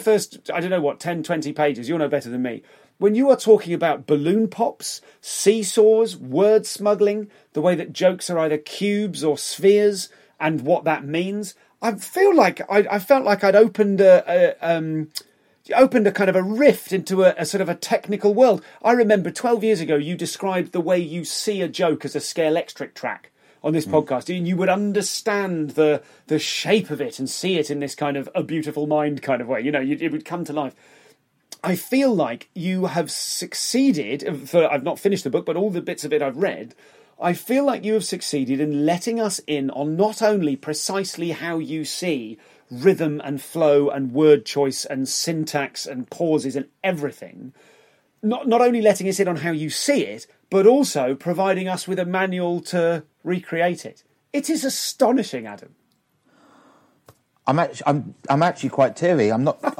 10, 20 pages, you'll know better than me. When you are talking about balloon pops, seesaws, word smuggling, the way that jokes are either cubes or spheres, and what that means, I felt like I'd opened a kind of a rift into a sort of a technical world. I remember 12 years ago you described the way you see a joke as a Scalextric track on this podcast, and you would understand the shape of it and see it in this kind of a beautiful mind kind of way. It would come to life. I feel like you have succeeded, I've not finished the book, but all the bits of it I've read, I feel like you have succeeded in letting us in on not only precisely how you see rhythm and flow and word choice and syntax and pauses and everything, not only letting us in on how you see it, but also providing us with a manual to recreate it. It is astonishing, Adam. I'm actually quite teary. I'm not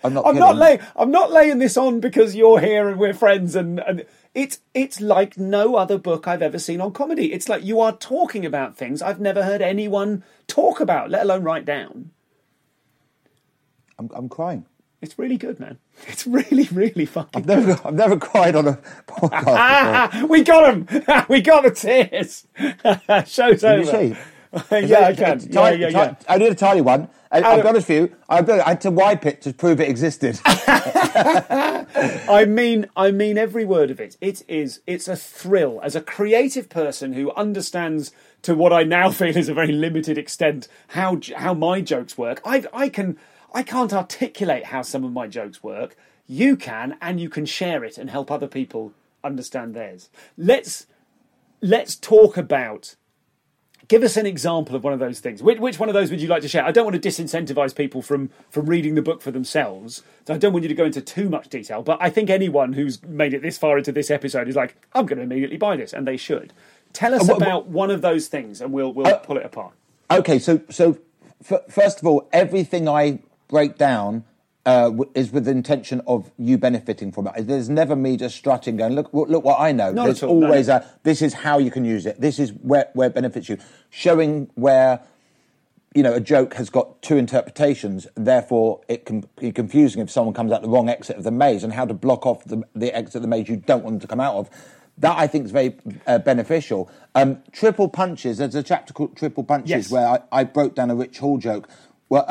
laying this on because you're here and we're friends, and it's like no other book I've ever seen on comedy. It's like you are talking about things I've never heard anyone talk about, let alone write down. I'm crying. It's really good, man. It's really, really fucking I've never cried on a podcast before. We got him! We got the tears! Show's Can over. you see? Yeah, I can. Yeah. I did a tiny one. I've got a few. I had to wipe it to prove it existed. I mean every word of it. It's a thrill. As a creative person who understands, to what I now feel is a very limited extent, how my jokes work, I can't articulate how some of my jokes work. You can, and you can share it and help other people understand theirs. Let's talk about. Give us an example of one of those things. Which one of those would you like to share? I don't want to disincentivise people from reading the book for themselves, so I don't want you to go into too much detail, but I think anyone who's made it this far into this episode is like, I'm going to immediately buy this, and they should. Tell us about one of those things, and we'll pull it apart. Okay, so first of all, everything I break down is with the intention of you benefiting from it. There's never me just strutting going, look what I know. Not There's at all, always no. this is how you can use it. This is where it benefits you. Showing where, a joke has got two interpretations, therefore it can be confusing if someone comes out the wrong exit of the maze, and how to block off the exit of the maze you don't want them to come out of. That, I think, is very beneficial. Triple Punches, there's a chapter called Triple Punches, yes, where I broke down a Rich Hall joke. Well,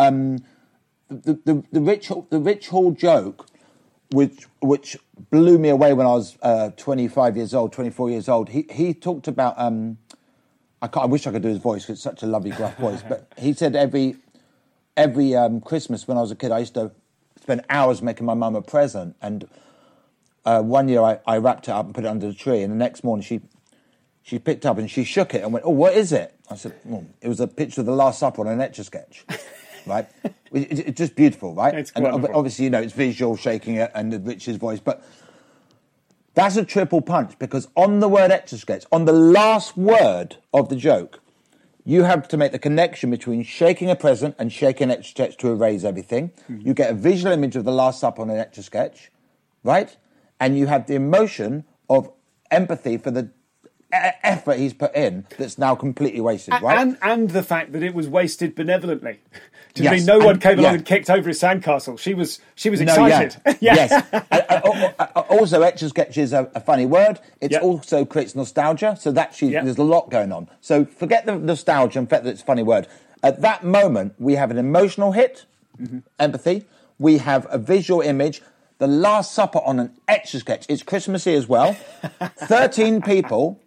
the Rich Hall joke, which blew me away when I was 24 years old. He talked about I wish I could do his voice because it's such a lovely gruff voice. But he said every Christmas when I was a kid, I used to spend hours making my mum a present. And one year I wrapped it up and put it under the tree, and the next morning she picked up and she shook it and went, "Oh, what is it?" I said, "Well, it was a picture of the Last Supper on an Etch-a-Sketch." Right? It's just beautiful, right? It's and wonderful. obviously, it's visual, shaking it, and Rich's voice. But that's a triple punch, because on the word Etch-a-Sketch, on the last word of the joke, you have to make the connection between shaking a present and shaking an Etch-a-Sketch to erase everything. Mm-hmm. You get a visual image of the Last Supper on an Etch-a-Sketch, right? And you have the emotion of empathy for the effort he's put in that's now completely wasted, right? And the fact that it was wasted benevolently. Do you Yes, mean no one came along yeah. and kicked over his sandcastle? She was excited. Yes. Also, Etch-a-Sketch is a funny word. It also creates nostalgia, so there's a lot going on. So forget the nostalgia and the fact that it's a funny word. At that moment, we have an emotional hit, empathy. We have a visual image. The Last Supper on an Etch-a-Sketch. It's Christmassy as well. 13 people.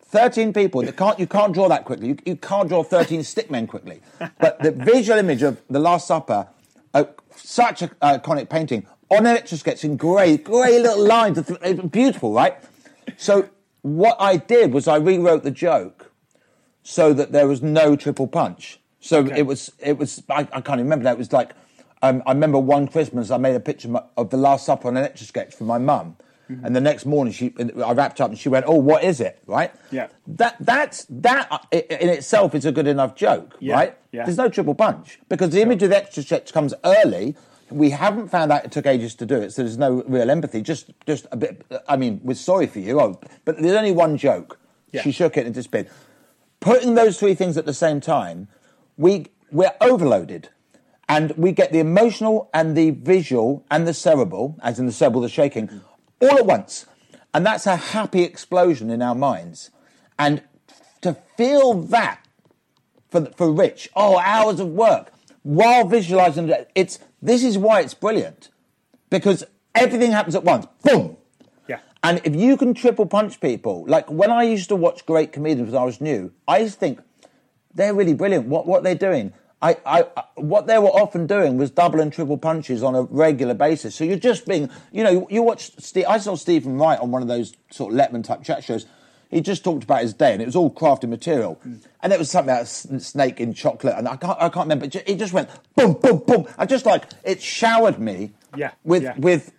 You can't draw that quickly. You can't draw 13 stickmen quickly. But the visual image of the Last Supper, such an iconic painting, on an Etch-a-Sketch in grey little lines. It's beautiful, right? So what I did was I rewrote the joke so that there was no triple punch. So it was. I can't remember that. It was like, I remember one Christmas I made a picture of the Last Supper on an Etch-a-Sketch for my mum. Mm-hmm. And the next morning I wrapped up and she went, "Oh, what is it?" Right? Yeah. That in itself is a good enough joke, right? Yeah. There's no triple punch because the image of the Etch-a-Sketch comes early. We haven't found out it took ages to do it, so there's no real empathy. Just a bit. I mean, we're sorry for you, but there's only one joke. Yeah. She shook it and it disappeared. Putting those three things at the same time, we're overloaded. And we get the emotional and the visual and the cerebral, as in the cerebral, the shaking, all at once. And that's a happy explosion in our minds. And to feel that for Rich, hours of work, while visualising it, this is why it's brilliant. Because everything happens at once. Boom! Yeah. And if you can triple punch people, like when I used to watch great comedians when I was new, I used to think, they're really brilliant. What they're doing. What they were often doing was double and triple punches on a regular basis. So you're just being, you watch I saw Stephen Wright on one of those sort of Letterman type chat shows. He just talked about his day and it was all crafted material. And it was something about a snake in chocolate and I can't remember. It just went boom, boom, boom. I just it showered me with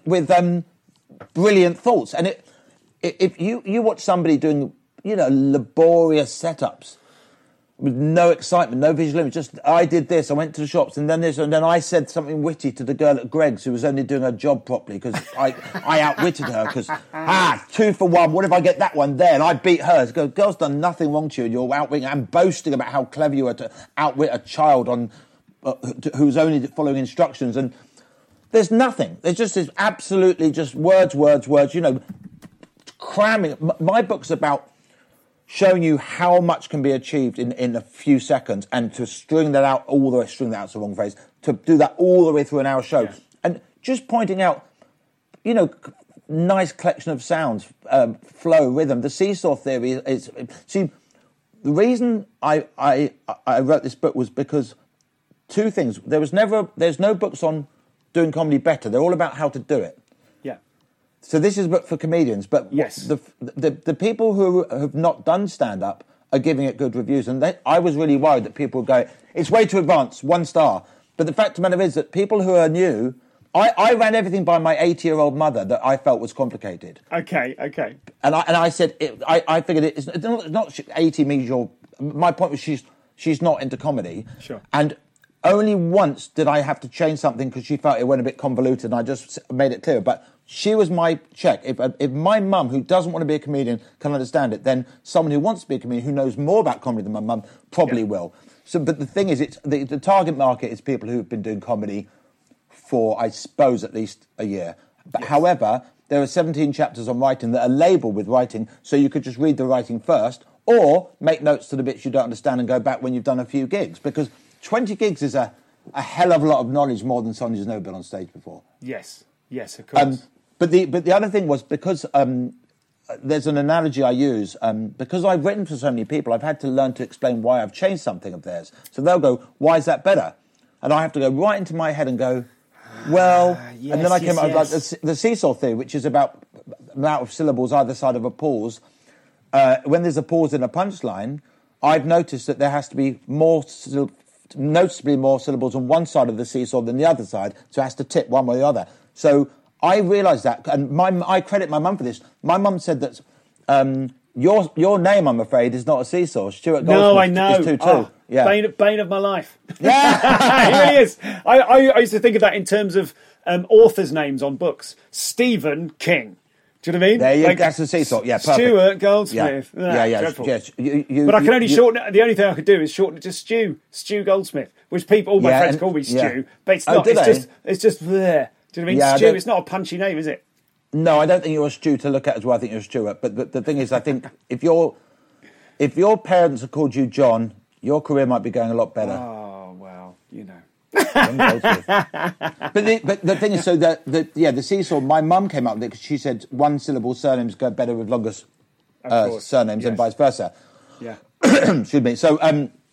brilliant thoughts. And if you watch somebody doing, laborious setups, with no excitement, no visual image, just I did this, I went to the shops, and then this, and then I said something witty to the girl at Greg's who was only doing her job properly because I outwitted her because, 2 for 1, what if I get that one there? And I beat her. So, girl's done nothing wrong to you, and you're outwitting and boasting about how clever you are to outwit a child who's only following instructions. And There's nothing. There's just this absolutely just words, cramming. My book's about showing you how much can be achieved in a few seconds, and to string that out all the way, string that out's the wrong phrase, to do that all the way through an hour show. Yeah. And just pointing out, nice collection of sounds, flow, rhythm. The seesaw theory is... See, the reason I wrote this book was because two things. There's no books on doing comedy better. They're all about how to do it. Yeah. So this is a book for comedians, but yes. the people who have not done stand-up are giving it good reviews. And I was really worried that people would go, it's way too advanced, 1 star. But the fact of the matter is that people who are new... I ran everything by my 80-year-old mother that I felt was complicated. Okay. And I said, I figured it's not 80 means you're... My point was she's not into comedy. Sure. And only once did I have to change something because she felt it went a bit convoluted, and I just made it clear. But she was my check. If my mum, who doesn't want to be a comedian, can understand it, then someone who wants to be a comedian, who knows more about comedy than my mum, probably will. So, but the thing is, the target market is people who've been doing comedy for, I suppose, at least a year. But however, there are 17 chapters on writing that are labelled with writing, so you could just read the writing first, or make notes to the bits you don't understand and go back when you've done a few gigs. Because 20 gigs is a hell of a lot of knowledge, more than someone who's never been on stage before. Yes, of course. But the other thing was, because there's an analogy I use, because I've written for so many people, I've had to learn to explain why I've changed something of theirs. So they'll go, why is that better? And I have to go right into my head and go, well, yes, and then I came up with the seesaw theory, which is about amount of syllables either side of a pause. When there's a pause in a punchline, I've noticed that there has to be noticeably more syllables on one side of the seesaw than the other side, so it has to tip one way or the other. So I realised that, and I credit my mum for this. My mum said that your name, I'm afraid, is not a seesaw. Stuart Goldsmith no, I know. Is 2-2. Oh, yeah. Bane of my life. Yeah, it really is. I used to think of that in terms of authors' names on books. Stephen King. Do you know what I mean? There you go. That's the seesaw. Yeah, perfect. Stuart Goldsmith. Yeah. Dreadful. Yes. But I can only shorten it. The only thing I could do is shorten it to Stu Goldsmith, which all my friends call me Stu, but it's not. It's just there. Do you know what I mean? Yeah, Stu, it's not a punchy name, is it? No, I don't think you're a Stu to look at as well. I think you're a Stuart. But the thing is, I think if your parents had called you John, your career might be going a lot better. Oh, well, But the thing is, so the seesaw. My mum came up with it because she said one syllable surnames go better with longer surnames, and vice versa. Yeah. Excuse me. So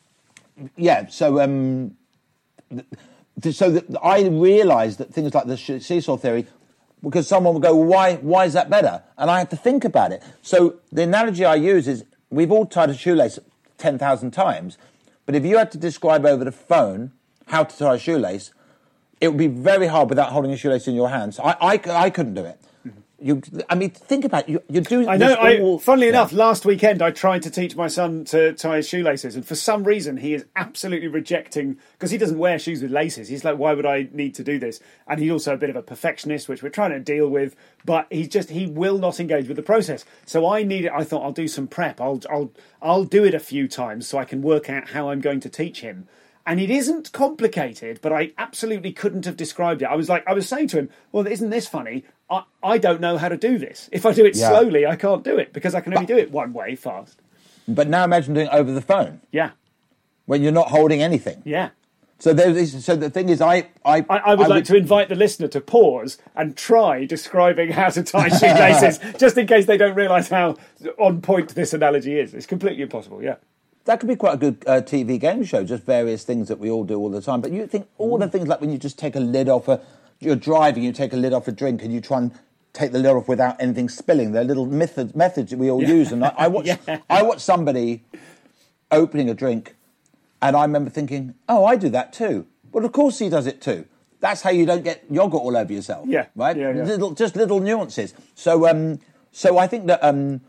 I realised that things like the seesaw theory, because someone would go, why is that better? And I had to think about it. So the analogy I use is, we've all tied a shoelace 10,000 times, but if you had to describe over the phone how to tie a shoelace, it would be very hard without holding a shoelace in your hands. I couldn't do it. Think about it. You're doing. I know. Funnily enough, last weekend I tried to teach my son to tie his shoelaces, and for some reason he is absolutely rejecting, because he doesn't wear shoes with laces. He's like, "Why would I need to do this?" And he's also a bit of a perfectionist, which we're trying to deal with. But he will not engage with the process. So I thought I'll do some prep. I'll do it a few times so I can work out how I'm going to teach him. And it isn't complicated, but I absolutely couldn't have described it. I was saying to him, well, isn't this funny? I don't know how to do this. If I do it slowly, I can't do it, because I can only do it one way, fast. But now imagine doing it over the phone. Yeah. When you're not holding anything. Yeah. So the thing is, I would like to invite the listener to pause and try describing how to tie shoelaces, just in case they don't realise how on point this analogy is. It's completely impossible, yeah. That could be quite a good TV game show, just various things that we all do all the time. But you think all the things like when you just take a lid off you're driving, you take a lid off a drink and you try and take the lid off without anything spilling. They're little methods that we all use. And I watched somebody opening a drink, and I remember thinking, oh, I do that too. Well, of course he does it too. That's how you don't get yogurt all over yourself. Yeah. Right? Yeah. Little nuances. So I think that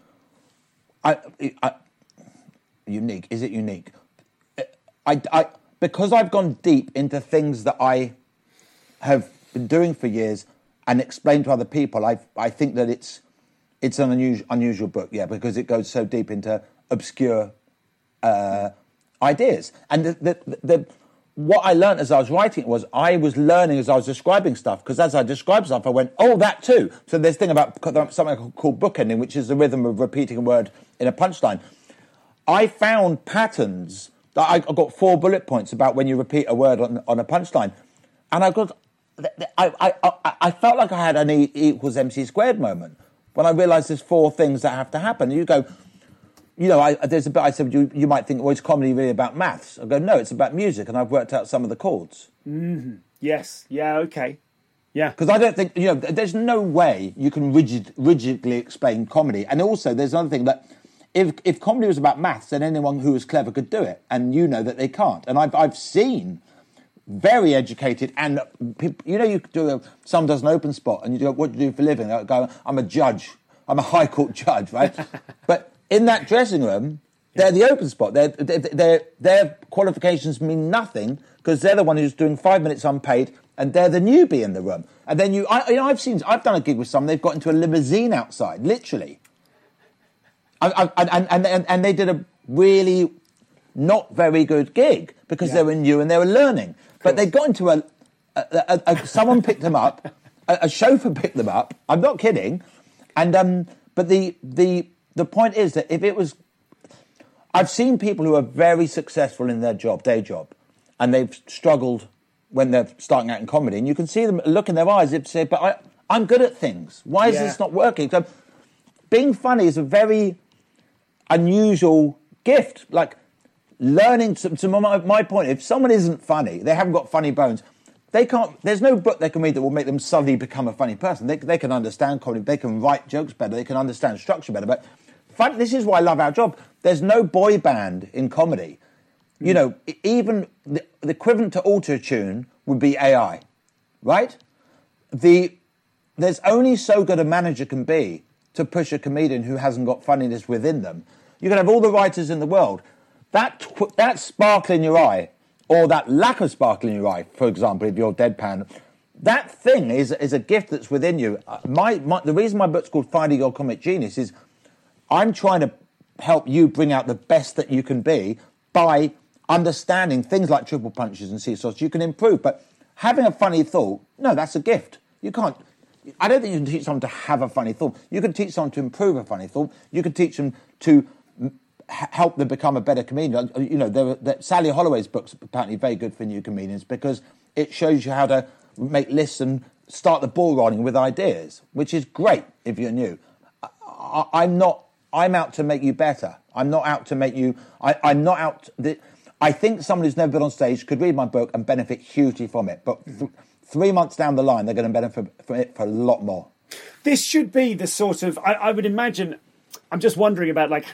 unique. Is it unique? Because I've gone deep into things that I have been doing for years and explained to other people, I think that it's an unusual book, because it goes so deep into obscure ideas. And what I learned as I was writing was I was learning as I was describing stuff, because as I described stuff, I went, oh, that too. So there's a thing about something called bookending, which is the rhythm of repeating a word in a punchline. I found patterns. I got 4 bullet points about when you repeat a word on a punchline. And I felt like I had an E equals MC squared moment when I realised there's 4 things that have to happen. You go, there's a bit I said, you might think, well, is comedy really about maths? I go, no, it's about music, and I've worked out some of the chords. Mm-hmm. Yes. Yeah, okay. Yeah. Because I don't think, there's no way you can rigidly explain comedy. And also, there's another thing that if comedy was about maths, then anyone who was clever could do it. And you know that they can't. And I've seen very educated, and people, you do someone does an open spot, and you go, what do you do for a living? I go, I'm a judge. I'm a high court judge, right? But in that dressing room, they're the open spot. Their qualifications mean nothing, because they're the one who's doing 5 minutes unpaid, and they're the newbie in the room. And then I've done a gig with someone. They've got into a limousine outside, literally, and they did a really not very good gig because they were new and they were learning. But they got into someone picked them up, a chauffeur picked them up. I'm not kidding, and but the point is that if it was, I've seen people who are very successful in their day job, and they've struggled when they're starting out in comedy, and you can see them look in their eyes. They say, "But I'm good at things. Why is this not working?" So, being funny is a very unusual gift. Like learning to my point, if someone isn't funny, they haven't got funny bones. They can't. There's no book they can read that will make them suddenly become a funny person. They can understand comedy. They can write jokes better. They can understand structure better. But this is why I love our job. There's no boy band in comedy. Even the equivalent to auto-tune would be AI, right? There's only so good a manager can be to push a comedian who hasn't got funniness within them. You can have all the writers in the world. That sparkle in your eye, or that lack of sparkle in your eye, for example, if you're deadpan, that thing is a gift that's within you. The reason my book's called Finding Your Comic Genius is I'm trying to help you bring out the best that you can be by understanding things like triple punches and seesaws. You can improve, but having a funny thought, no, that's a gift. You can't. I don't think you can teach someone to have a funny thought. You can teach someone to improve a funny thought. You can teach them to help them become a better comedian. Sally Holloway's book's apparently very good for new comedians because it shows you how to make lists and start the ball rolling with ideas, which is great if you're new. I'm out to make you better. I'm not out to make you. I'm not out. I think someone who's never been on stage could read my book and benefit hugely from it. But 3 months down the line, they're going to benefit from it for a lot more. This should be the sort of. I would imagine. I'm just wondering about like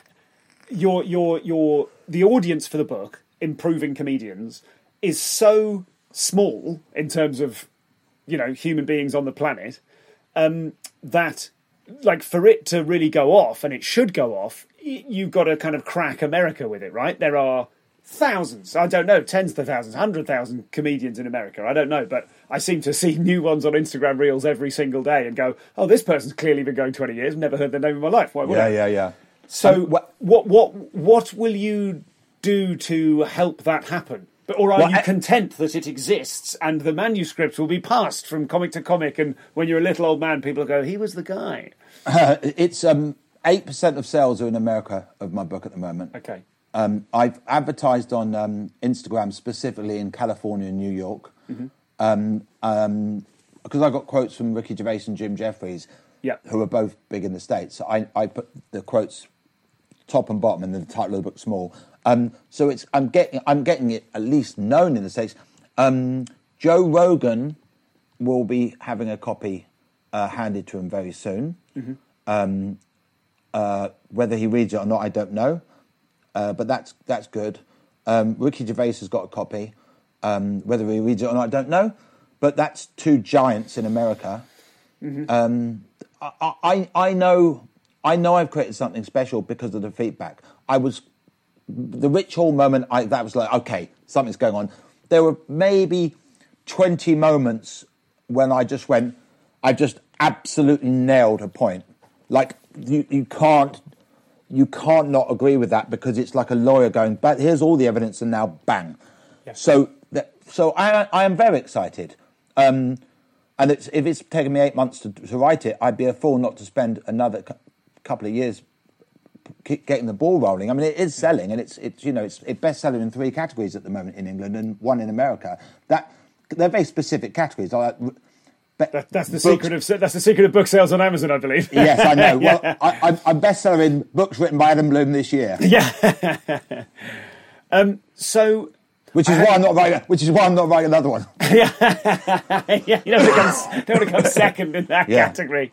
the audience for the book, Improving Comedians, is so small in terms of human beings on the planet that. Like, for it to really go off, and it should go off, you've got to kind of crack America with it, right? There are thousands, I don't know, tens of thousands, 100,000 comedians in America, I don't know, but I seem to see new ones on Instagram Reels every single day and go, oh, this person's clearly been going 20 years, never heard their name in my life, why would I? Yeah. So what will you do to help that happen? Or are you content that it exists and the manuscript will be passed from comic to comic, and when you're a little old man, people go, he was the guy? It's 8% of sales are in America of my book at the moment. Okay. I've advertised on Instagram, specifically in California and New York, because I got quotes from Ricky Gervais and Jim Jeffries, who are both big in the States. So I put the quotes top and bottom, and then the title of the book small. So I'm getting it at least known in the States. Joe Rogan will be having a copy handed to him very soon. Whether he reads it or not, I don't know. But that's good. Ricky Gervais has got a copy. Whether he reads it or not, I don't know. But that's two giants in America. I know I've created something special because of the feedback. The Rich Hall moment, that was like, okay, something's going on. There were maybe 20 moments when I just absolutely nailed a point. Like, you can't not agree with that, because it's like a lawyer going, but here's all the evidence, and now bang. Yeah. So So I am very excited. And if it's taken me 8 months to write it, I'd be a fool not to spend another couple of years getting the ball rolling. I mean, it is selling, and it's bestseller in 3 categories at the moment in England and 1 in America. They're very specific categories. That's the secret of book sales on Amazon, I believe. Yes, I know. Well, I'm bestseller in books written by Adam Bloom this year. Yeah. Which is why I'm not writing another one. Yeah, you don't want to come second in that category.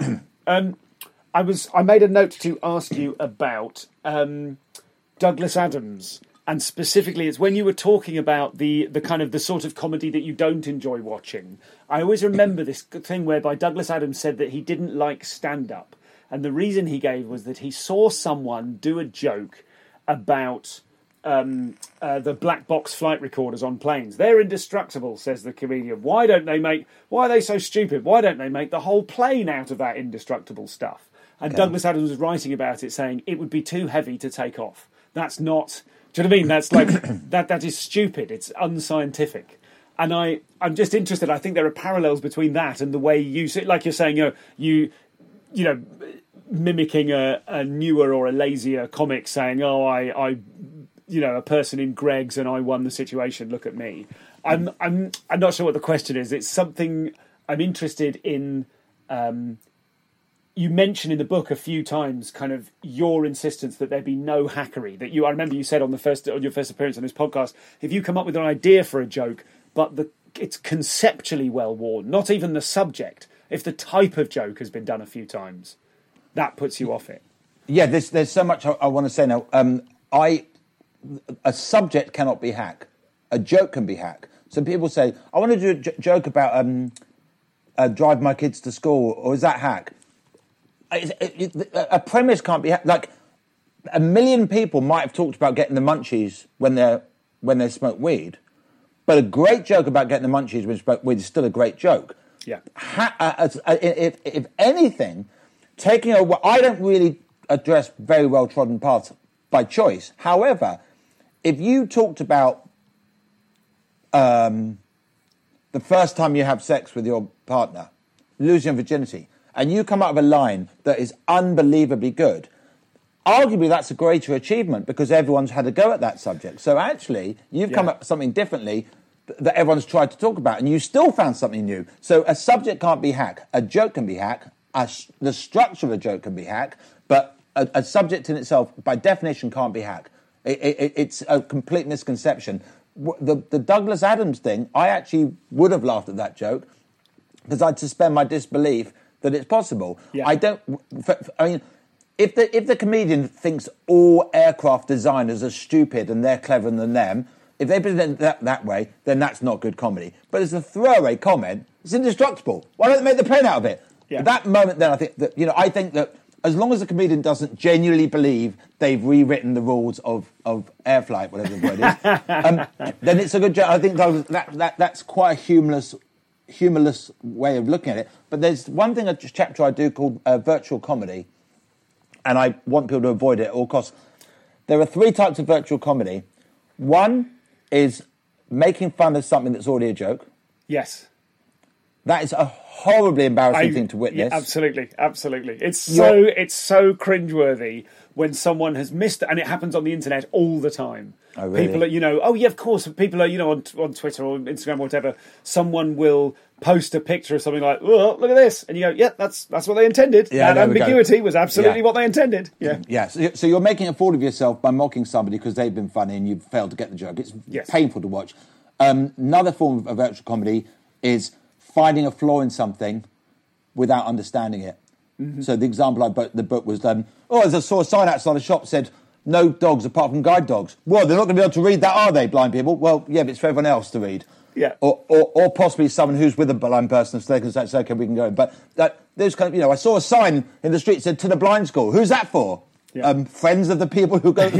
I made a note to ask you about Douglas Adams, and specifically, it's when you were talking about the kind of the sort of comedy that you don't enjoy watching. I always remember this thing whereby Douglas Adams said that he didn't like stand-up, and the reason he gave was that he saw someone do a joke about the black box flight recorders on planes. They're indestructible, says the comedian. Why are they so stupid? Why don't they make the whole plane out of that indestructible stuff? And Douglas Adams was writing about it, saying it would be too heavy to take off. That's not... Do you know what I mean? That's like... that is stupid. It's unscientific. And I'm just interested. I think there are parallels between that and the way you... Like you're saying, you know, mimicking a newer or a lazier comic saying, I a person in Greggs and I won the situation, look at me. I'm not sure what the question is. It's something I'm interested in... you mention in the book a few times kind of your insistence that there be no hackery. I remember you said on your first appearance on this podcast, if you come up with an idea for a joke, but it's conceptually well worn, not even the subject, if the type of joke has been done a few times, that puts you off it. Yeah, there's so much I want to say now. A subject cannot be hacked. A joke can be hacked. So people say, I want to do a joke about drive my kids to school, or is that hack? A premise can't be like 1 million people might have talked about getting the munchies when they smoke weed, but a great joke about getting the munchies when you smoke weed is still a great joke. Yeah. If anything, I don't really address very well trodden paths by choice. However, if you talked about the first time you have sex with your partner, losing your virginity, and you come out of a line that is unbelievably good, arguably that's a greater achievement because everyone's had a go at that subject. So actually, you've come up with something differently that everyone's tried to talk about, and you still found something new. So a subject can't be hacked. A joke can be hacked. The structure of a joke can be hacked, but a subject in itself, by definition, can't be hacked. It's a complete misconception. The Douglas Adams thing, I actually would have laughed at that joke because I'd suspend my disbelief that it's possible. Yeah. If the comedian thinks all aircraft designers are stupid and they're cleverer than them, if they present it that way, then that's not good comedy. But as a throwaway comment, it's indestructible. Why don't they make the plane out of it? Yeah. At that moment, then I think that as long as the comedian doesn't genuinely believe they've rewritten the rules of air flight, whatever the word is, then it's a good joke. I think that's quite a humorless way of looking at it. But there's a chapter I do called virtual comedy, and I want people to avoid it at all costs. There are 3 types of virtual comedy. One is making fun of something that's already a joke. Yes. That is a horribly embarrassing thing to witness. Yeah, absolutely. It's so cringeworthy when someone has missed it, and it happens on the internet all the time. Oh, really? People are, of course, people are, on Twitter or Instagram or whatever, someone will post a picture of something like, oh, look at this. And you go, yeah, that's what they intended. Yeah, that ambiguity was absolutely what they intended. Yeah. Yeah. So you're making a fool of yourself by mocking somebody because they've been funny and you've failed to get the joke. It's painful to watch. Another form of virtual comedy is finding a flaw in something without understanding it. Mm-hmm. So the example the book was, I saw a sign outside a shop that said, no dogs apart from guide dogs. Well, they're not going to be able to read that, are they, blind people? Well, yeah, but it's for everyone else to read. Yeah. Or possibly someone who's with a blind person, so they can say, it's okay, we can go in. But there's kind of, I saw a sign in the street that said, to the blind school. Who's that for? Yeah. Friends of the people who go...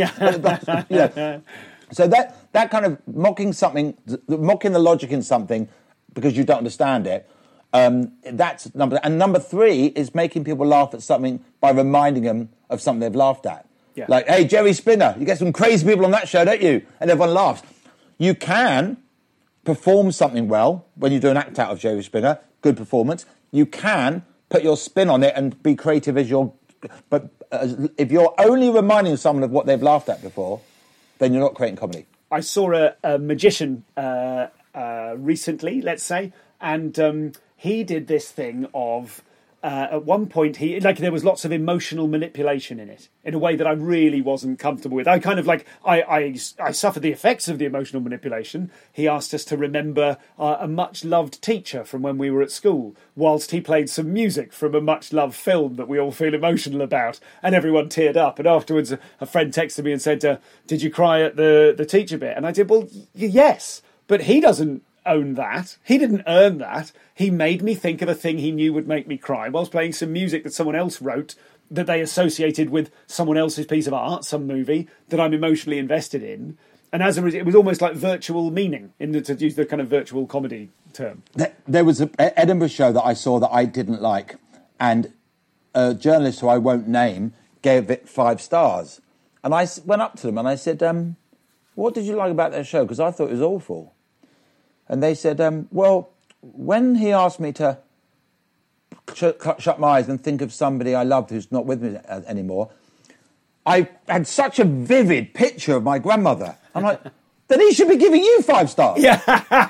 So that kind of mocking the logic in something because you don't understand it, that's number... And number 3 is making people laugh at something by reminding them of something they've laughed at. Yeah. Like, hey, Jerry Spinner, you get some crazy people on that show, don't you? And everyone laughs. You can perform something well when you do an act out of Jerry Springer, good performance. You can put your spin on it and be creative as you're... But if you're only reminding someone of what they've laughed at before, then you're not creating comedy. I saw a magician recently, let's say, and he did this thing of... at one point, there was lots of emotional manipulation in it, in a way that I really wasn't comfortable with. I suffered the effects of the emotional manipulation. He asked us to remember a much-loved teacher from when we were at school, whilst he played some music from a much-loved film that we all feel emotional about, and everyone teared up. And afterwards, a friend texted me and said, "Did you cry at the teacher bit?" And I did, well, yes, but he doesn't own that. He didn't earn that. He made me think of a thing he knew would make me cry whilst playing some music that someone else wrote that they associated with someone else's piece of art, some movie that I'm emotionally invested in. And as a result, it was almost like virtual meaning, to use the kind of virtual comedy term. There was an Edinburgh show that I saw that I didn't like, and a journalist who I won't name gave it 5 stars. And I went up to them and I said, what did you like about that show? Because I thought it was awful. And they said, well, when he asked me to shut my eyes and think of somebody I loved who's not with me anymore, I had such a vivid picture of my grandmother. I'm like, then he should be giving you 5 stars. Yeah.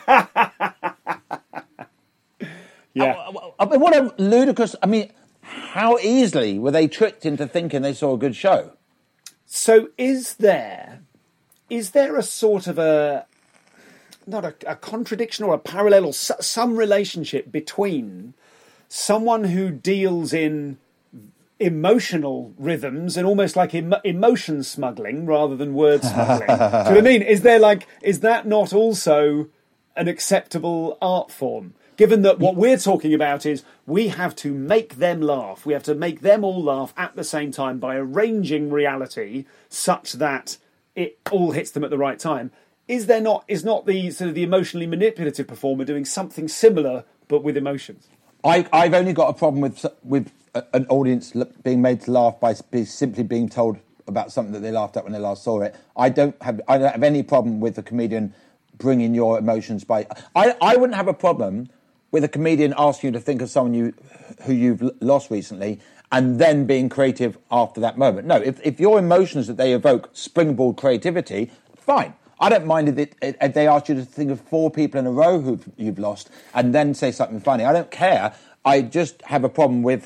Yeah. I mean, what a ludicrous... I mean, how easily were they tricked into thinking they saw a good show? So is there a sort of not a contradiction or a parallel or some relationship between someone who deals in emotional rhythms and almost like emotion smuggling rather than word smuggling? Do you know what I mean? Is that not also an acceptable art form? Given that what we're talking about is we have to make them laugh. We have to make them all laugh at the same time by arranging reality such that it all hits them at the right time. Is not the sort of the emotionally manipulative performer doing something similar but with emotions? I've only got a problem with an audience being made to laugh by simply being told about something that they laughed at when they last saw it. I don't have any problem with a comedian bringing your emotions by. I wouldn't have a problem with a comedian asking you to think of someone who you've lost recently and then being creative after that moment. No, if your emotions that they evoke springboard creativity, fine. I don't mind if they ask you to think of 4 people in a row who you've lost and then say something funny. I don't care. I just have a problem with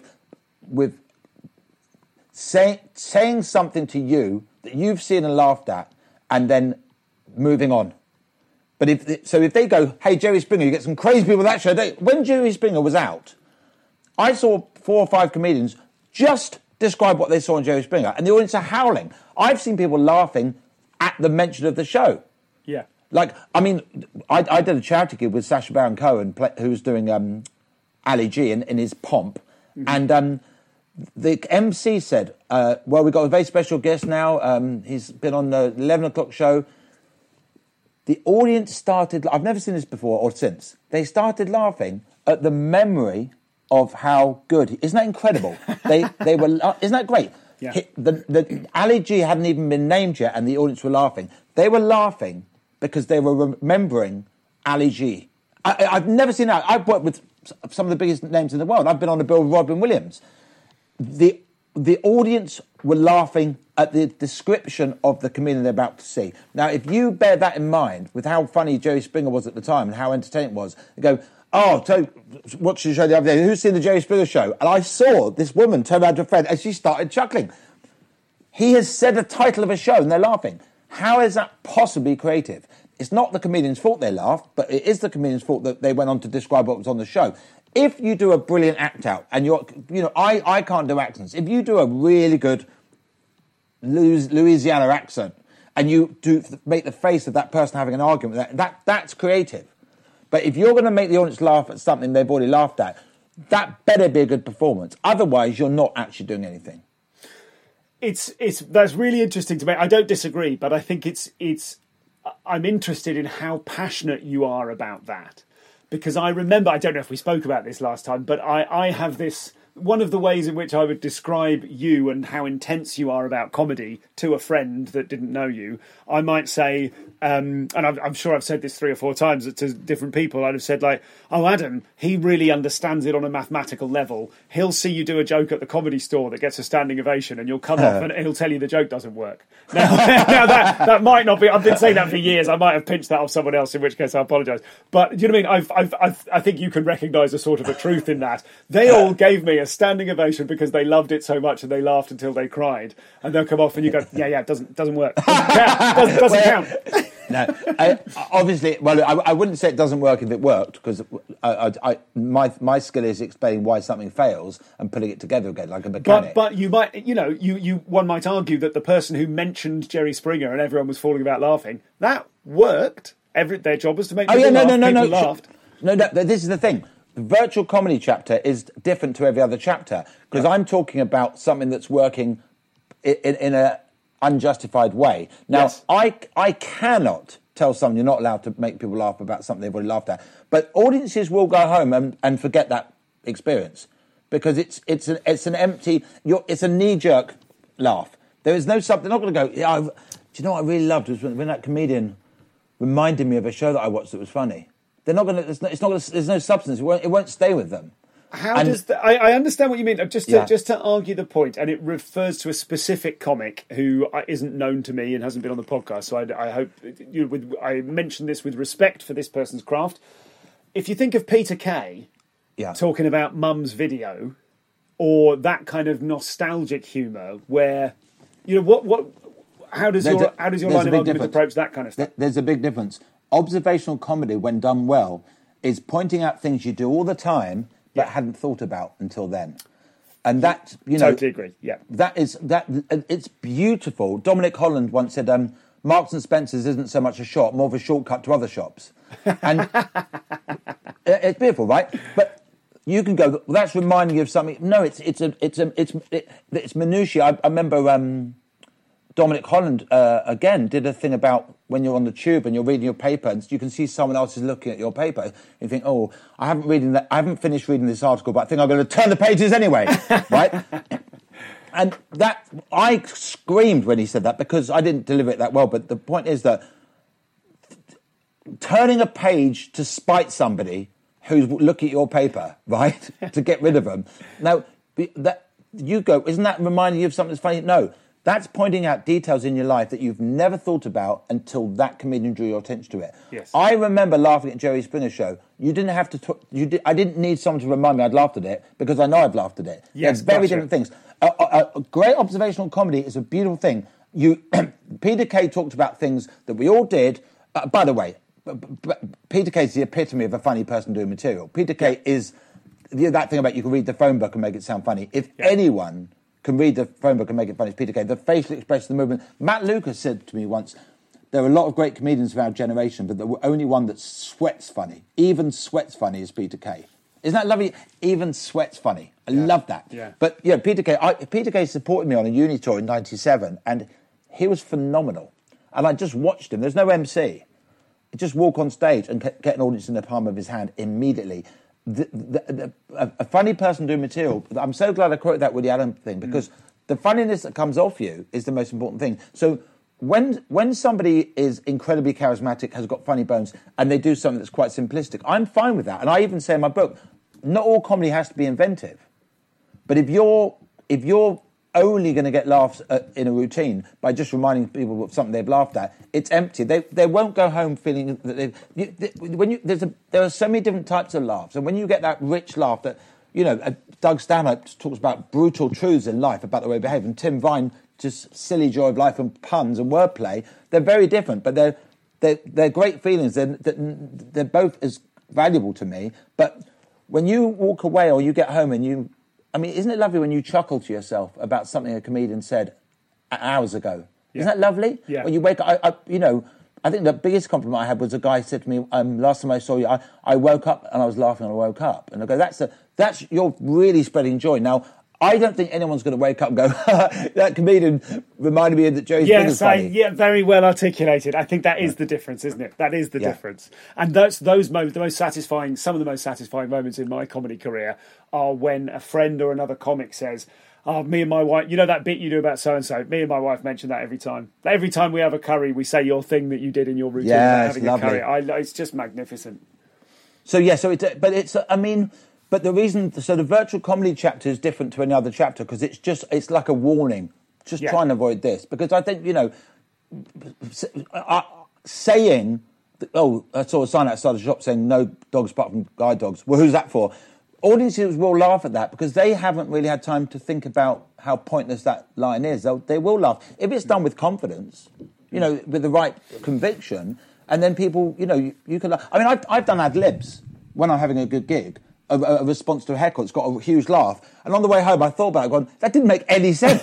saying something to you that you've seen and laughed at and then moving on. But if they go, hey, Jerry Springer, you get some crazy people that show. When Jerry Springer was out, I saw 4 or 5 comedians just describe what they saw on Jerry Springer, and the audience are howling. I've seen people laughing at the mention of the show. Yeah. Like, I mean, I did a charity gig with Sacha Baron Cohen, who was doing Ali G in his pomp. Mm-hmm. And the MC said, well, we've got a very special guest now. He's been on the 11 o'clock show. The audience started... I've never seen this before or since. They started laughing at the memory of how good... Isn't that incredible? They were... Isn't that great? Yeah. The Ali G hadn't even been named yet and the audience were laughing. They were laughing because they were remembering Ali G. I've never seen that. I've worked with some of the biggest names in the world. I've been on a bill with Robin Williams. The audience were laughing at the description of the comedian they're about to see. Now, if you bear that in mind, with how funny Jerry Springer was at the time and how entertaining it was, you go, oh, so watched the show the other day. Who's seen the Jerry Springer show? And I saw this woman turn around to a friend and she started chuckling. He has said a title of a show and they're laughing. How is that possibly creative? It's not the comedian's fault they laughed, but it is the comedian's fault that they went on to describe what was on the show. If you do a brilliant act out, and I can't do accents. If you do a really good Louisiana accent, and you make the face of that person having an argument, that's creative. But if you're going to make the audience laugh at something they've already laughed at, that better be a good performance. Otherwise, you're not actually doing anything. That's really interesting to me. I don't disagree, but I think I'm interested in how passionate you are about that. Because I remember, I don't know if we spoke about this last time, but I have this one of the ways in which I would describe you and how intense you are about comedy to a friend that didn't know you, I might say, and I'm sure I've said this 3 or 4 times to different people, I'd have said like, oh, Adam, he really understands it on a mathematical level. He'll see you do a joke at the Comedy Store that gets a standing ovation and you'll come off and he'll tell you the joke doesn't work. Now that might not be, I've been saying that for years, I might have pinched that off someone else, in which case I apologise. But you know what I mean? I think you can recognise a sort of a truth in that. They all gave me a standing ovation because they loved it so much and they laughed until they cried. And they'll come off and you go, yeah, it doesn't work. Doesn't count. No, obviously, well, I wouldn't say it doesn't work if it worked, because my skill is explaining why something fails and putting it together again, like a mechanic. But you might, one might argue that the person who mentioned Jerry Springer and everyone was falling about laughing, that worked. Their job was to make people laugh. People laughed. No, this is the thing. The virtual comedy chapter is different to every other chapter, because I'm talking about something that's working in a unjustified way. Now, yes. I cannot tell someone you're not allowed to make people laugh about something they've already laughed at, but audiences will go home and forget that experience, because it's an empty, it's a knee-jerk laugh. There is no something. They're not going to go, do you know what I really loved was when that comedian reminded me of a show that I watched that was funny. They're not going to. There's no substance. It won't stay with them. I understand what you mean. Just to argue the point, and it refers to a specific comic who isn't known to me and hasn't been on the podcast. So I hope I mention this with respect for this person's craft. If you think of Peter Kay, talking about Mum's Video, or that kind of nostalgic humour, where how does your line of argument approach that kind of stuff? There's a big difference. Observational comedy, when done well, is pointing out things you do all the time but hadn't thought about until then. And that, totally agree. Yeah, it's beautiful. Dominic Holland once said, "Marks and Spencer's isn't so much a shop, more of a shortcut to other shops." And it's beautiful, right? But you can go, well, that's reminding you of something. No, it's minutiae. I remember Dominic Holland again did a thing about when you're on the tube and you're reading your paper and you can see someone else is looking at your paper and you think, oh, I haven't finished reading this article, but I think I'm going to turn the pages anyway, right? And that, I screamed when he said that, because I didn't deliver it that well, but the point is that turning a page to spite somebody who's looking at your paper, right, to get rid of them. Now, that you go, isn't that reminding you of something that's funny? No. That's pointing out details in your life that you've never thought about until that comedian drew your attention to it. Yes. I remember laughing at Jerry Springer show. You didn't have to. I didn't need someone to remind me I'd laughed at it, because I know I've laughed at it. Yes, they're very different things. Great observational comedy is a beautiful thing. Peter Kay talked about things that we all did. By the way, Peter Kay is the epitome of a funny person doing material. Peter Kay is that thing about you can read the phone book and make it sound funny. If anyone can read the phone book and make it funny, it's Peter Kay. The facial expression, the movement. Matt Lucas said to me once, there are a lot of great comedians of our generation, but the only one that sweats funny, even sweats funny, is Peter Kay. Isn't that lovely? Even sweats funny. I love that. Yeah. But Peter Kay supported me on a uni tour in '97, and he was phenomenal. And I just watched him. There's no MC. He'd just walk on stage and get an audience in the palm of his hand immediately. A funny person doing material. I'm so glad I quoted that Woody Allen thing, because the funniness that comes off you is the most important thing. So when somebody is incredibly charismatic, has got funny bones, and they do something that's quite simplistic, I'm fine with that. And I even say in my book, not all comedy has to be inventive. But if you're only going to get laughs in a routine by just reminding people of something they've laughed at, it's empty. They won't go home feeling that there are so many different types of laughs, and when you get that rich laugh that, Doug Stanhope talks about brutal truths in life about the way we behave, and Tim Vine just silly joy of life and puns and wordplay. They're very different, but they're great feelings. They're both as valuable to me. But when you walk away or you get home and isn't it lovely when you chuckle to yourself about something a comedian said hours ago? Yeah. Isn't that lovely? Yeah. When you wake up, I think the biggest compliment I had was a guy said to me, last time I saw you, I woke up and I was laughing and I woke up. And I go, you're really spreading joy. Now, I don't think anyone's going to wake up and go, that comedian reminded me that Jerry Springer's funny. Very well articulated. I think that is the difference, isn't it? That is the difference. And those moments, some of the most satisfying moments in my comedy career are when a friend or another comic says, "Oh, me and my wife, you know that bit you do about so-and-so? Me and my wife mention that every time. Every time we have a curry, we say your thing that you did in your routine about having a curry." It's just magnificent. But the reason, so the virtual comedy chapter is different to any other chapter because it's like a warning. Try and avoid this. Because I think, saying, I saw a sign outside the shop saying no dogs apart from guide dogs. Well, who's that for? Audiences will laugh at that because they haven't really had time to think about how pointless that line is. They will laugh. If it's done with confidence, with the right conviction, and then people, you can laugh. I mean, I've done ad-libs when I'm having a good gig. A response to a heckle. It's got a huge laugh. And on the way home, I thought about it, going, that didn't make any sense.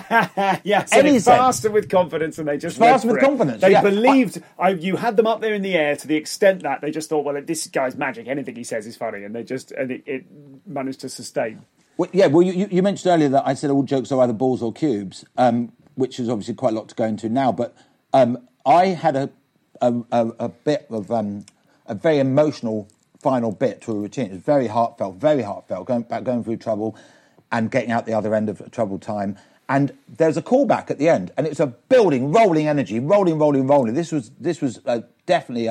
Faster with confidence, and they just faster with confidence. They believed you had them up there in the air to the extent that they just thought, well, this guy's magic. Anything he says is funny, and it managed to sustain. Well, you mentioned earlier that I said all jokes are either balls or cubes, which is obviously quite a lot to go into now. But I had a bit of a very emotional final bit to a routine. It was very heartfelt, going through trouble and getting out the other end of troubled time. And there's a callback at the end, and it's a building, rolling energy, rolling. This was definitely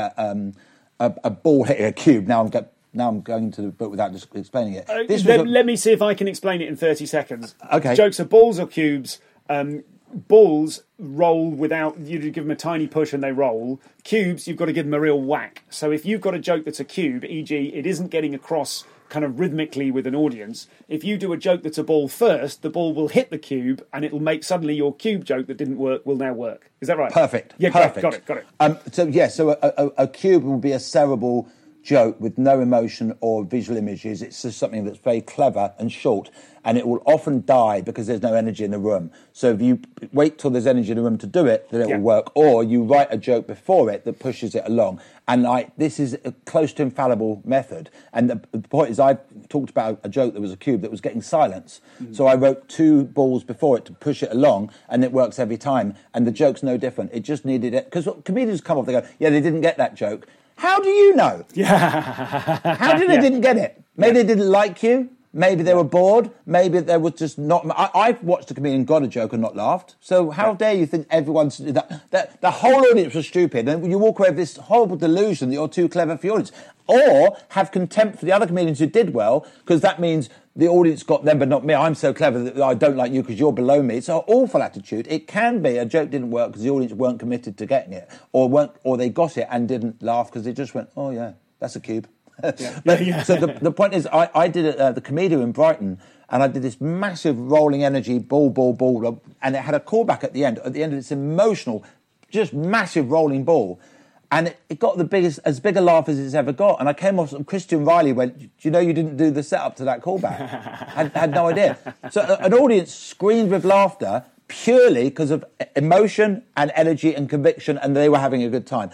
a ball hitting a cube. Now I'm going to the book without just explaining it. Let me see if I can explain it in 30 seconds. Okay. Jokes are balls or cubes. Balls roll without you give them a tiny push and they roll. Cubes, you've got to give them a real whack. So if you've got a joke that's a cube, e.g. it isn't getting across kind of rhythmically with an audience, if you do a joke that's a ball first, the ball will hit the cube and it'll make suddenly your cube joke that didn't work will now work. Is that right? Perfect. Yeah, perfect. Got it. So a cube will be a cerebral joke with no emotion or visual images. It's just something that's very clever and short, and it will often die because there's no energy in the room. So if you wait till there's energy in the room to do it, then it will work. Or you write a joke before it that pushes it along. And this is a close to infallible method. And the point is, I talked about a joke that was a cube that was getting silence. So I wrote 2 balls before it to push it along, and it works every time. And the joke's no different. It just needed it. Because comedians come off, they go, yeah, they didn't get that joke. How do you know? How did they didn't get it? Maybe they didn't like you. Maybe they were bored. Maybe they were just not... I've watched a comedian got a joke and not laughed. So how dare you think everyone's... That the whole audience was stupid. And you walk away with this horrible delusion that you're too clever for your audience. Or have contempt for the other comedians who did well, because that means the audience got them but not me. I'm so clever that I don't like you because you're below me. It's an awful attitude. It can be a joke didn't work because the audience weren't committed to getting it. Or they got it and didn't laugh because they just went, oh yeah, that's a cube. So the point is, I did it at the Comedian in Brighton, and I did this massive rolling energy, ball, and it had a callback at the end. At the end of this emotional, just massive rolling ball. And it got as big a laugh as it's ever got. And I came off, and Christian Riley went, do you know you didn't do the setup to that callback? had no idea. So an audience screamed with laughter purely because of emotion and energy and conviction, and they were having a good time.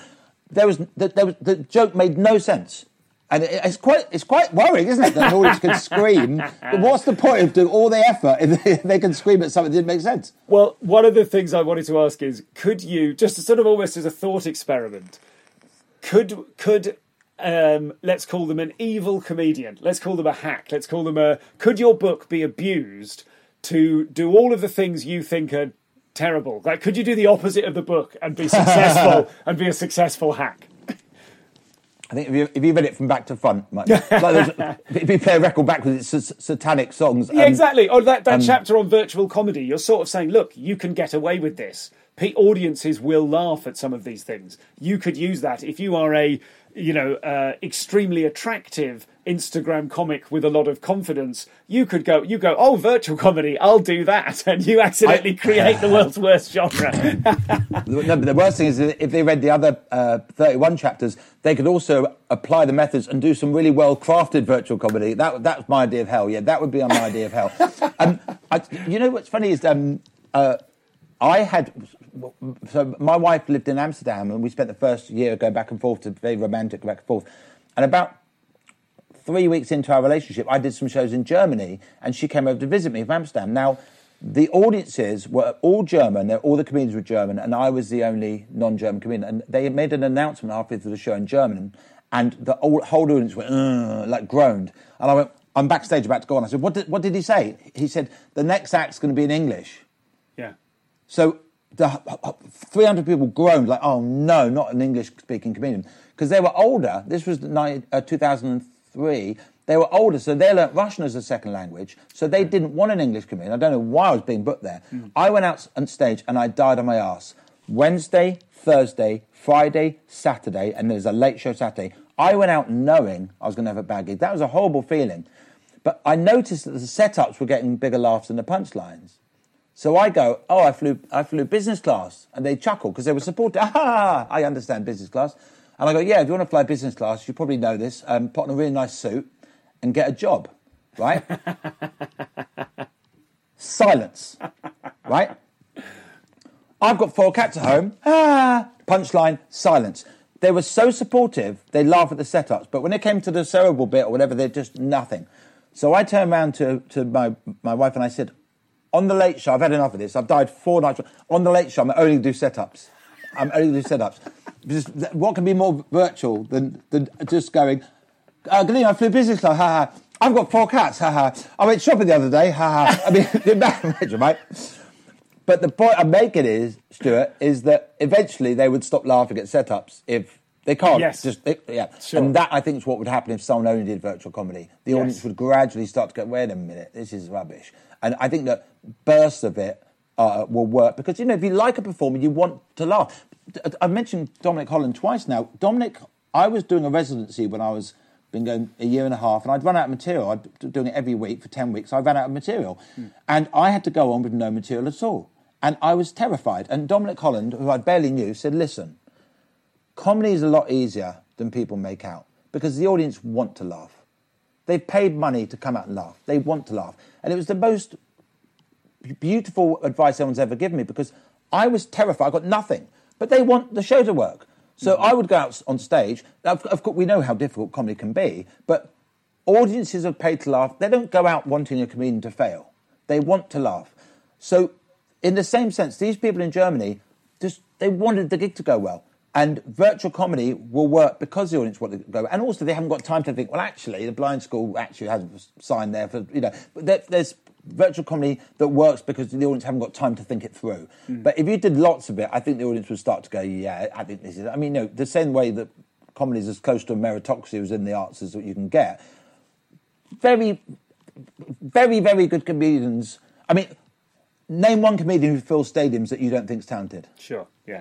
The joke made no sense. And it's quite worrying, isn't it, that an audience can scream? But what's the point of doing all the effort if they can scream at something that didn't make sense? Well, one of the things I wanted to ask is, could you, just sort of almost as a thought experiment, could let's call them an evil comedian, let's call them a hack, let's call them could your book be abused to do all of the things you think are terrible? Like, could you do the opposite of the book and be successful and be a successful hack? I think if you read it from back to front, if you play a record backwards, it's satanic songs. Yeah, exactly. Or that chapter on virtual comedy, you're sort of saying, look, you can get away with this. Audiences will laugh at some of these things. You could use that if you are a extremely attractive Instagram comic with a lot of confidence. You go, oh, virtual comedy, I'll do that, and you accidentally create the world's worst genre. No, but the worst thing is if they read the other 31 chapters, they could also apply the methods and do some really well-crafted virtual comedy. That's my idea of hell. Yeah, that would be my idea of hell. You know what's funny is so my wife lived in Amsterdam, and we spent the first year going back and forth, to very romantic back and forth. And about 3 weeks into our relationship, I did some shows in Germany, and she came over to visit me from Amsterdam. Now, the audiences were all German, all the comedians were German, and I was the only non-German comedian. And they made an announcement halfway through the show in German, and the whole audience went, like groaned. And I went, I'm backstage about to go on. I said, what did he say? He said, the next act's going to be in English. Yeah. So the 300 people groaned like, oh no, not an English-speaking comedian. Because they were older. This was 2003. They were older, so they learnt Russian as a second language. So they didn't want an English comedian. I don't know why I was being booked there. I went out on stage and I died on my arse. Wednesday, Thursday, Friday, Saturday, and there's a late show Saturday. I went out knowing I was going to have a bad gig. That was a horrible feeling. But I noticed that the setups were getting bigger laughs than the punchlines. So I go, oh, I flew business class. And they chuckle because they were supportive. Ah, I understand business class. And I go, yeah, if you want to fly business class, you probably know this. Put on a really nice suit and get a job, right? Silence, right? I've got 4 cats at home. Ah, punchline, silence. They were so supportive, they laugh at the setups. But when it came to the cerebral bit or whatever, they're just nothing. So I turned around to my wife and I said, on the Late Show, I've had enough of this. I've died 4 nights. On the Late Show, I'm only going to do setups. Because what can be more virtual than just going, Galina, I flew business class, ha ha. I've got 4 cats, ha ha. I went shopping the other day, ha ha. I mean, imagine, right? But the point I'm making is, Stuart, is that eventually they would stop laughing at setups if they can't. Yes. Sure. And that, I think, is what would happen if someone only did virtual comedy. The audience would gradually start to go, wait a minute, this is rubbish. And I think that bursts of it will work because, if you like a performer, you want to laugh. I've mentioned Dominic Holland twice now. Dominic, I was doing a residency when I was been going a year and a half, and I'd run out of material. I'd been doing it every week for 10 weeks. I ran out of material. And I had to go on with no material at all. And I was terrified. And Dominic Holland, who I barely knew, said, listen, comedy is a lot easier than people make out because the audience want to laugh. They've paid money to come out and laugh. They want to laugh. And it was the most beautiful advice anyone's ever given me because I was terrified. I got nothing. But they want the show to work. So I would go out on stage. Of course, we know how difficult comedy can be, but audiences are paid to laugh. They don't go out wanting a comedian to fail. They want to laugh. So in the same sense, these people in Germany, they wanted the gig to go well. And virtual comedy will work because the audience want it to go. And also they haven't got time to think, well, actually, the Blind School actually has a sign there for, But there's virtual comedy that works because the audience haven't got time to think it through. But if you did lots of it, I think the audience would start to go, yeah, I think this is... I mean, the same way that comedy is as close to a meritocracy as in the arts as you can get. Very, very, very good comedians. I mean, name one comedian who fills stadiums that you don't think's talented. Sure, yeah.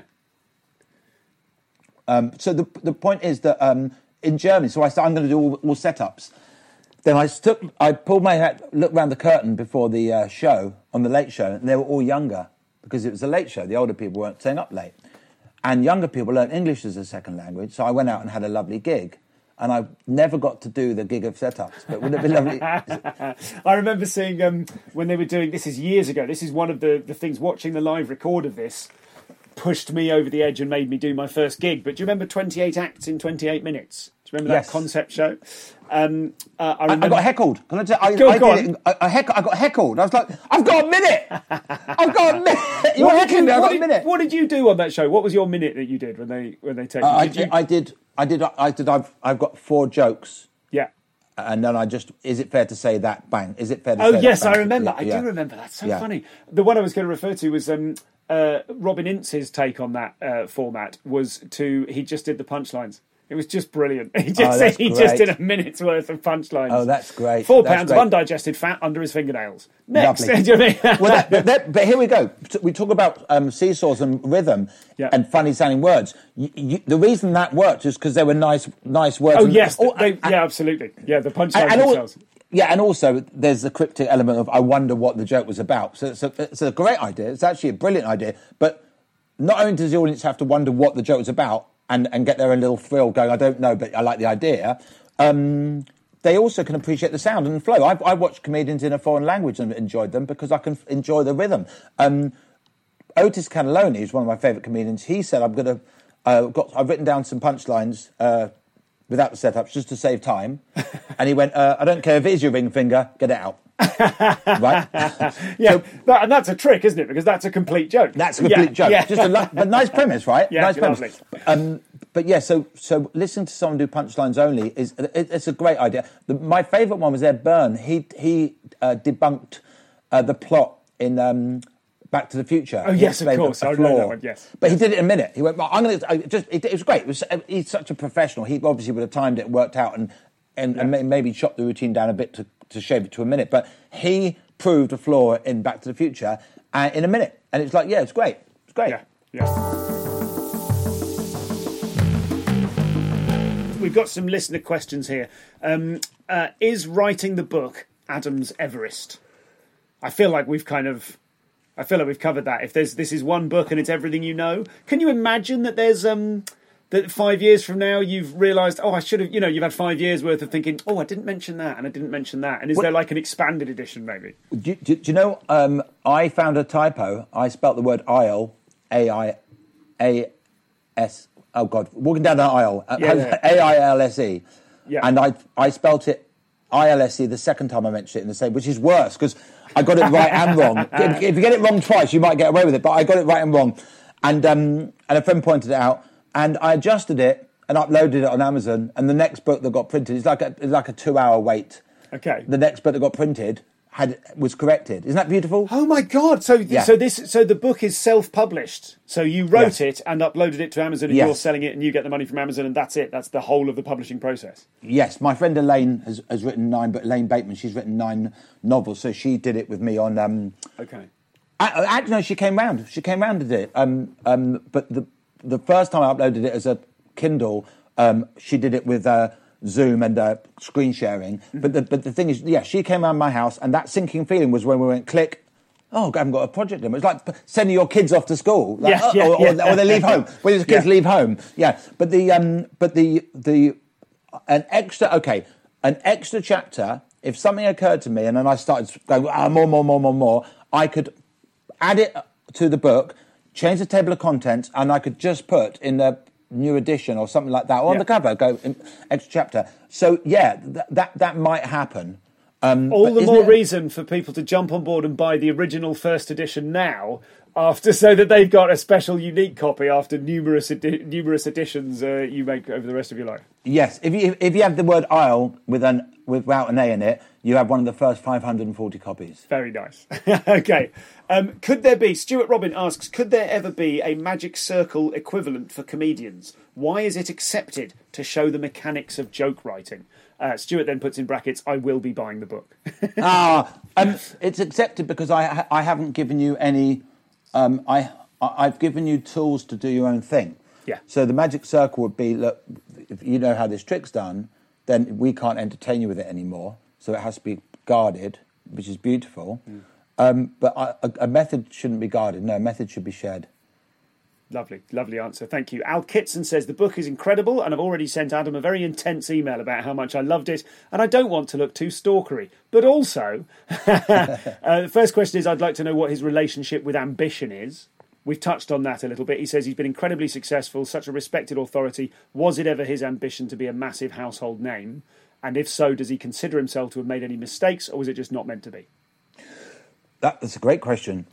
So the point is that in Germany, so I said, I'm going to do all setups. Then I pulled my head, looked around the curtain before the show, on the Late Show, and they were all younger because it was a late show. The older people weren't staying up late. And younger people learned English as a second language, so I went out and had a lovely gig. And I never got to do the gig of setups, but wouldn't it be lovely? I remember seeing when they were doing, this is years ago, this is one of the things, watching the live record of this, pushed me over the edge and made me do my first gig. But do you remember 28 acts in 28 minutes? Do you remember that concept show? I got heckled. Can I tell you? I got heckled. I was like, I've got a minute. I've got a minute. You're heckling me. I've got a minute. What did you do on that show? What was your minute that you did when they take you? I've got 4 jokes. Yeah. And then is it fair to say that? Bang. Is it fair to say that? Oh, yes, bang? I remember. I do remember. That's so funny. The one I was going to refer to was Robin Ince's take on that format was he just did the punchlines. It was just brilliant. He just did a minute's worth of punchlines. Oh, that's great. 4 pounds of undigested fat under his fingernails. Next. Do you know what I mean? But here we go. We talk about seesaws and rhythm and funny sounding words. The reason that worked is because they were nice words. Oh, yes. Absolutely. Yeah, the punchlines themselves. Yeah, and also there's the cryptic element of I wonder what the joke was about. So it's a great idea. It's actually a brilliant idea. But not only does the audience have to wonder what the joke was about and get their own little thrill going, I don't know, but I like the idea, they also can appreciate the sound and flow. I've watched comedians in a foreign language and enjoyed them because I can enjoy the rhythm. Otis Cannelloni is one of my favourite comedians. He said, I've written down some punchlines without the setups, just to save time. And he went, I don't care if it is your ring finger, get it out. Right? Yeah, and that's a trick, isn't it? Because that's a complete joke. That's a complete joke. Yeah. Just but nice premise, right? Yeah, nice premise. lovely. But yeah, so listening to someone do punchlines only it's a great idea. My favourite one was Ed Byrne. He debunked the plot in Back to the Future. Oh yes, of course. I know that one. Yes, but he did it in a minute. He went, well, I'm going to. It was great. He's such a professional. He obviously would have timed it, worked out, and maybe chopped the routine down a bit to shave it to a minute. But he proved a flaw in Back to the Future in a minute, and it's like, yeah, it's great. It's great. Yeah. We've got some listener questions here. Is writing the book Adam's Everest? I feel like we've covered that. If this is one book and it's everything you know, can you imagine that there's that 5 years from now you've realised, I should have, you've had 5 years worth of thinking, I didn't mention that and I didn't mention that, and is there like an expanded edition maybe? Do you know? I found a typo. I spelt the word aisle, A-I-A-S. Oh God, walking down an aisle, A-I-L-S-E, and I spelt it I-L-S-E the second time I mentioned it in the same, which is worse because I got it right and wrong. If you get it wrong twice, you might get away with it, but I got it right and wrong, and a friend pointed it out, and I adjusted it and uploaded it on Amazon, and the next book that got printed is like a 2-hour wait. Okay. The next book that got printed was corrected. Isn't that beautiful? Oh my God! So the book is self-published. So you wrote it and uploaded it to Amazon, and you're selling it, and you get the money from Amazon, and that's it. That's the whole of the publishing process. Yes, my friend Elaine has written 9, but Elaine Bateman, she's written 9 novels, so she did it with me on. Okay. Actually, no, she came round. She came round and did it. But the first time I uploaded it as a Kindle, she did it with Zoom and screen sharing. Mm-hmm. But the thing is, she came around my house, and that sinking feeling was when we went click. Oh, I haven't got a project in. It's like sending your kids off to school, or they leave home. When your kids leave home, But an extra chapter. If something occurred to me, and then I started going more, I could add it to the book, change the table of contents, and I could just put in the new edition or something like that, or on the cover, go extra chapter. So that might happen. All the more reason for people to jump on board and buy the original first edition now, so that they've got a special, unique copy after numerous editions you make over the rest of your life. Yes, if you have the word aisle without an A in it, you have one of the first 540 copies. Very nice. Okay. Could there be, Stuart Robin asks, could there ever be a magic circle equivalent for comedians? Why is it accepted to show the mechanics of joke writing? Stuart then puts in brackets, I will be buying the book. It's accepted because I haven't given you any... I've given you tools to do your own thing. Yeah. So the magic circle would be, look, if you know how this trick's done, then we can't entertain you with it anymore. So it has to be guarded, which is beautiful. But a method shouldn't be guarded. No, a method should be shared. Lovely answer. Thank you. Al Kitson says, the book is incredible, and I've already sent Adam a very intense email about how much I loved it, and I don't want to look too stalkery. But also, the first question is, I'd like to know what his relationship with ambition is. We've touched on that a little bit. He says he's been incredibly successful, such a respected authority. Was it ever his ambition to be a massive household name? And if so, does he consider himself to have made any mistakes, or was it just not meant to be? That's a great question.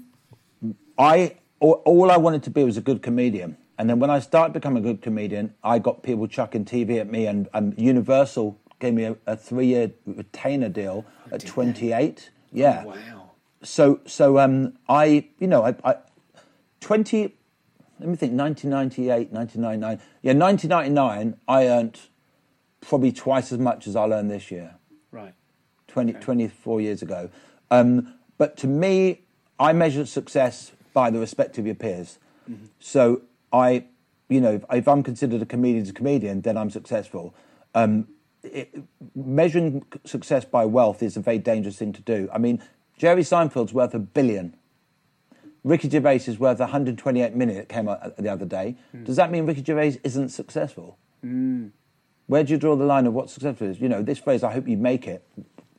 All I wanted to be was a good comedian. And then when I started becoming a good comedian, I got people chucking TV at me, and Universal gave me a 3-year retainer deal at 28. Yeah. Oh, wow. So I 1998, 1999. Yeah, 1999, I earned probably twice as much as I'll earn this year. Right. 24 years ago. But to me, I measure success by the respect of your peers. Mm-hmm. So if I'm considered a comedian, then I'm successful. Measuring success by wealth is a very dangerous thing to do. I mean, Jerry Seinfeld's worth $1 billion. Ricky Gervais is worth 128 million. It came out the other day. Does that mean Ricky Gervais isn't successful? Where do you draw the line of what successful is? This phrase, I hope you make it.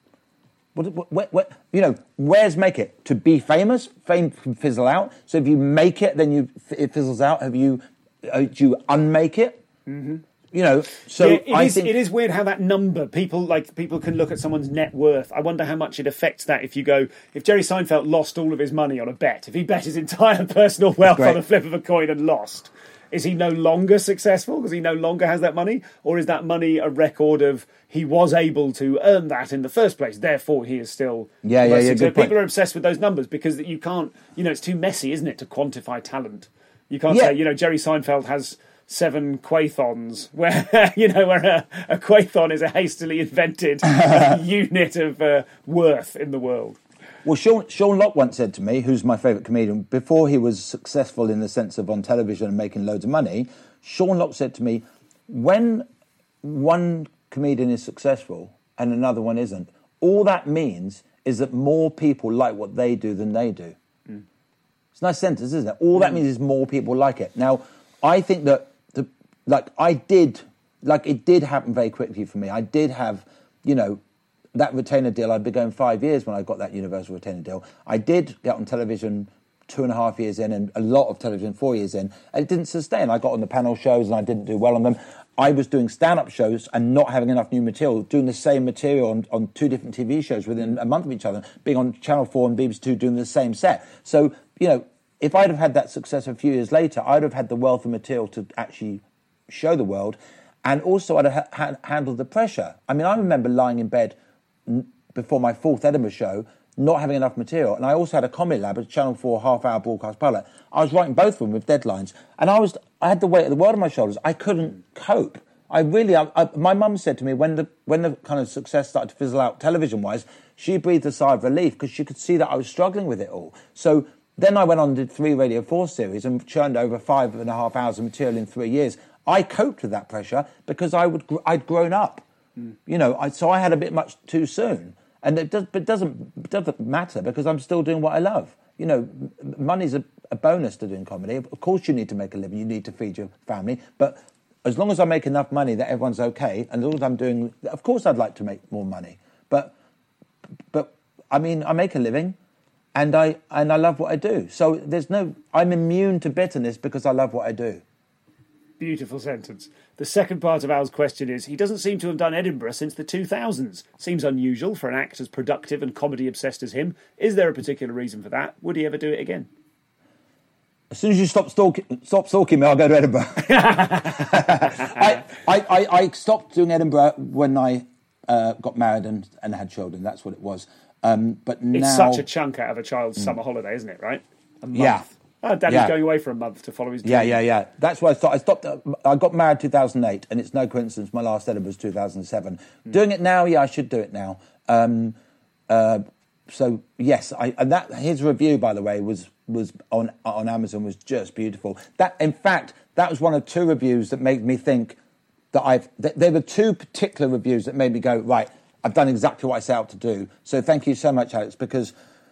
Where's make it? To be famous? Fame can fizzle out. So if you make it, then it fizzles out. Do you unmake it? Mm-hmm. You know, so yeah, think it is weird how that number people can look at someone's net worth. I wonder how much it affects that. If Jerry Seinfeld lost all of his money on a bet, if he bet his entire personal wealth on a flip of a coin and lost, is he no longer successful because he no longer has that money, or is that money a record of he was able to earn that in the first place? Therefore, he is still Good point. People are obsessed with those numbers because you can't. It's too messy, isn't it, to quantify talent? You can't say Jerry Seinfeld has 7 quaithons, where a quaithon is a hastily invented unit of worth in the world. Well, Sean Locke once said to me, who's my favourite comedian, before he was successful in the sense of on television and making loads of money, Sean Locke said to me, when one comedian is successful and another one isn't, all that means is that more people like what they do than they do. It's a nice sentence, isn't it? All that means is more people like it. Now, I think that it did happen very quickly for me. I did have, that retainer deal. I'd been going 5 years when I got that Universal retainer deal. I did get on television 2.5 years in, and a lot of television 4 years in, and it didn't sustain. I got on the panel shows and I didn't do well on them. I was doing stand-up shows and not having enough new material, doing the same material on 2 different TV shows within a month of each other, being on Channel 4 and BBC 2 doing the same set. So, if I'd have had that success a few years later, I'd have had the wealth of material to actually show the world, and also I'd have handled the pressure. I mean, I remember lying in bed before my 4th Edinburgh show, not having enough material, and I also had a comedy lab, a Channel 4 half-hour broadcast pilot. I was writing both of them with deadlines, and I had the weight of the world on my shoulders. I couldn't cope. My mum said to me when the kind of success started to fizzle out television-wise, she breathed a sigh of relief because she could see that I was struggling with it all. So then I went on and did 3 Radio 4 series and churned over 5.5 hours of material in 3 years. I coped with that pressure because I'd grown up. So I had a bit much too soon. And it doesn't matter because I'm still doing what I love. Money's a bonus to doing comedy. Of course you need to make a living, you need to feed your family. But as long as I make enough money that everyone's okay, and as long as I'm doing... Of course I'd like to make more money. But I mean, I make a living... And I love what I do. So I'm immune to bitterness because I love what I do. Beautiful sentence. The second part of Al's question is, he doesn't seem to have done Edinburgh since the 2000s. Seems unusual for an act as productive and comedy-obsessed as him. Is there a particular reason for that? Would he ever do it again? As soon as you stop stalking me, I'll go to Edinburgh. I stopped doing Edinburgh when I got married and had children. That's what it was. But now... It's such a chunk out of a child's summer holiday, isn't it, right? A month. Yeah. Daddy's going away for a month to follow his dream. Yeah. That's why I stopped. I got married 2008, and it's no coincidence my last Edinburgh was 2007. Doing it now, I should do it now. So, yes, his review, by the way, was on Amazon, was just beautiful. In fact, that was one of 2 reviews that made me think that there were 2 particular reviews that made me go, right, I've done exactly what I set out to do. So thank you so much, Alex, because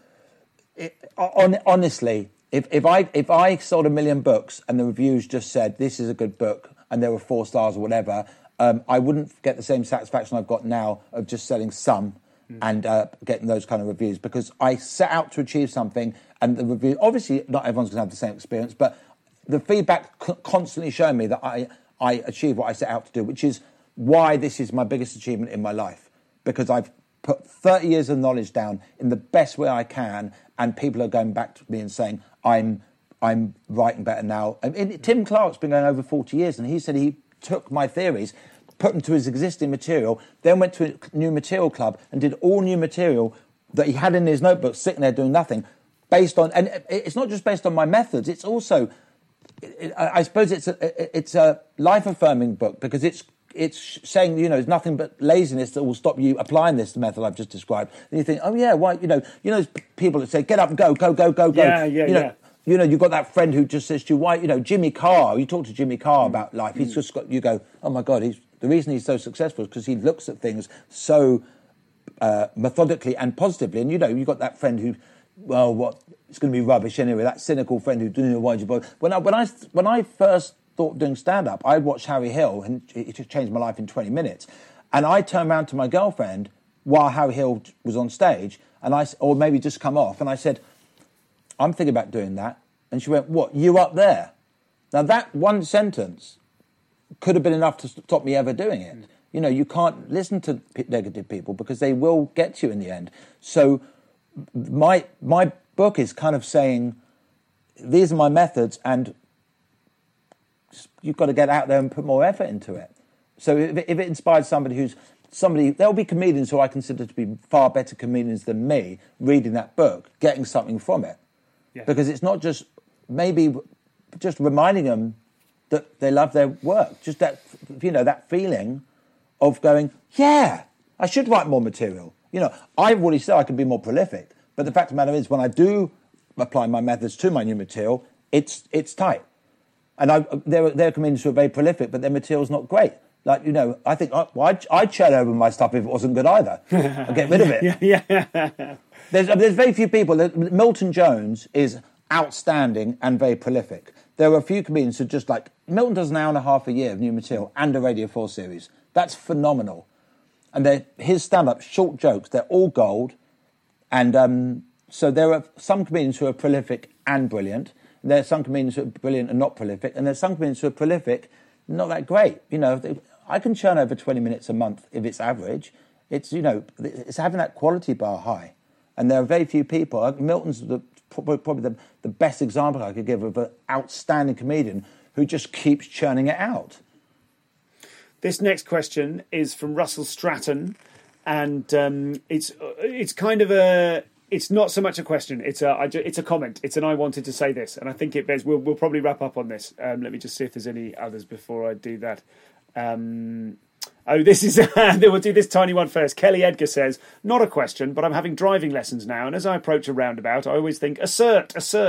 honestly, if I sold 1 million books and the reviews just said this is a good book and there were 4 stars or whatever, I wouldn't get the same satisfaction I've got now of just selling some and getting those kind of reviews, because I set out to achieve something, and the review, obviously not everyone's going to have the same experience, but the feedback constantly showing me that I achieved what I set out to do, which is why this is my biggest achievement in my life. Because I've put 30 years of knowledge down in the best way I can, and people are going back to me and saying, I'm writing better now. Tim Clark's been going over 40 years, and he said he took my theories, put them to his existing material, then went to a new material club and did all new material that he had in his notebook, sitting there doing nothing, and it's not just based on my methods, it's also, I suppose it's a life-affirming book, because it's saying, it's nothing but laziness that will stop you applying this method I've just described. And you think, oh yeah, why? Those people that say, get up and go. Yeah. You've got that friend who just says to you, why? Jimmy Carr. You talk to Jimmy Carr about life. He's just got. You go, oh my God. The reason he's so successful is because he looks at things so methodically and positively. And you've got that friend who, well, what? It's going to be rubbish anyway. That cynical friend who, why'd you bother? When I first thought of doing stand-up, I watched Harry Hill, and it just changed my life in 20 minutes. And I turned around to my girlfriend while Harry Hill was on stage, or maybe just come off, and I said, I'm thinking about doing that. And she went, what, you up there? Now that one sentence could have been enough to stop me ever doing it. You know, you can't listen to negative people because they will get you in the end. So my book is kind of saying, these are my methods, and you've got to get out there and put more effort into it. So if it inspires somebody, there'll be comedians who I consider to be far better comedians than me reading that book, getting something from it. Yeah. Because it's not just reminding them that they love their work. Just that, that feeling of going, yeah, I should write more material. You know, I've already said I could be more prolific, but the fact of the matter is, when I do apply my methods to my new material, it's tight. And there are comedians who are very prolific, but their material's not great. Like, I think I'd churn over my stuff if it wasn't good either. I'd get rid of it. Yeah. There's very few people. Milton Jones is outstanding and very prolific. There are a few comedians who just like... Milton does an hour and a half a year of new material and a Radio 4 series. That's phenomenal. And his stand-up, short jokes, they're all gold. And so there are some comedians who are prolific and brilliant. There are some comedians who are brilliant and not prolific. And there's some comedians who are prolific, not that great. I can churn over 20 minutes a month if it's average. It's having that quality bar high. And there are very few people. Milton's probably the best example I could give of an outstanding comedian who just keeps churning it out. This next question is from Russell Stratton, and it's kind of it's not so much a question. It's a comment. It's an I wanted to say this, and I think it bears. We'll probably wrap up on this. Let me just see if there's any others before I do that. This is we'll do this tiny one first. Kelly Edgar says, not a question, but I'm having driving lessons now, and as I approach a roundabout, I always think, assert.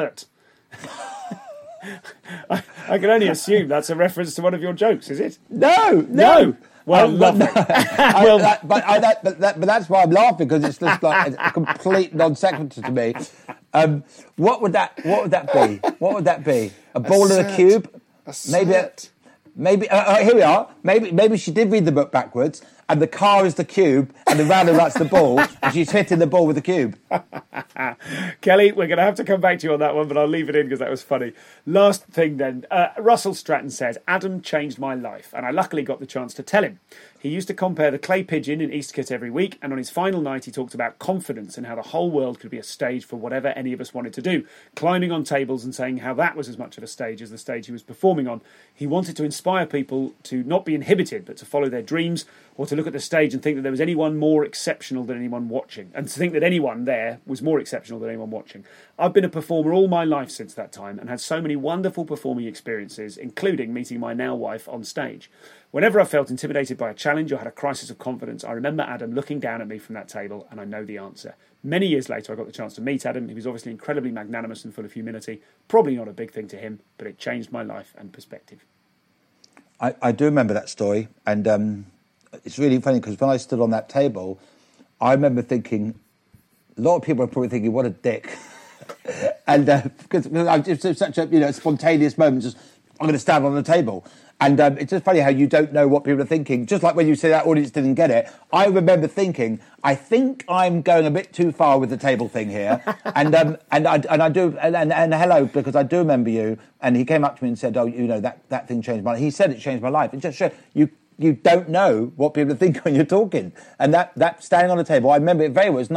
I can only assume that's a reference to one of your jokes, is it? No. Well, lovely. But that's why I'm laughing, because it's just like a complete non sequitur to me. What would that be? What would that be? A ball in a cube? Maybe here we are. Maybe she did read the book backwards, and the car is the cube, and the roundabout's the ball, and she's hitting the ball with the cube. Kelly, we're going to have to come back to you on that one, but I'll leave it in because that was funny. Last thing then. Russell Stratton says, Adam changed my life, and I luckily got the chance to tell him. He used to compare the clay pigeon in Eastcote every week, and on his final night he talked about confidence and how the whole world could be a stage for whatever any of us wanted to do, climbing on tables and saying how that was as much of a stage as the stage he was performing on. He wanted to inspire people to not be inhibited, but to follow their dreams, or to look at the stage and think that there was anyone more exceptional than anyone watching, and to think that anyone there was more exceptional than anyone watching. I've been a performer all my life since that time, and had so many wonderful performing experiences, including meeting my now wife on stage. Whenever I felt intimidated by a challenge or had a crisis of confidence, I remember Adam looking down at me from that table, and I know the answer. Many years later, I got the chance to meet Adam. He was obviously incredibly magnanimous and full of humility. Probably not a big thing to him, but it changed my life and perspective. I do remember that story, and it's really funny because when I stood on that table, I remember thinking, a lot of people are probably thinking, what a dick. And because it's such a spontaneous moment, just I'm going to stand on the table. And it's just funny how you don't know what people are thinking. Just like when you say that audience didn't get it, I remember thinking, I think I'm going a bit too far with the table thing here. and I do hello, because I do remember you. And he came up to me and said, oh, that thing changed my life. He said it changed my life. It just shows you don't know what people are thinking when you're talking. And that standing on the table, I remember it very well. It was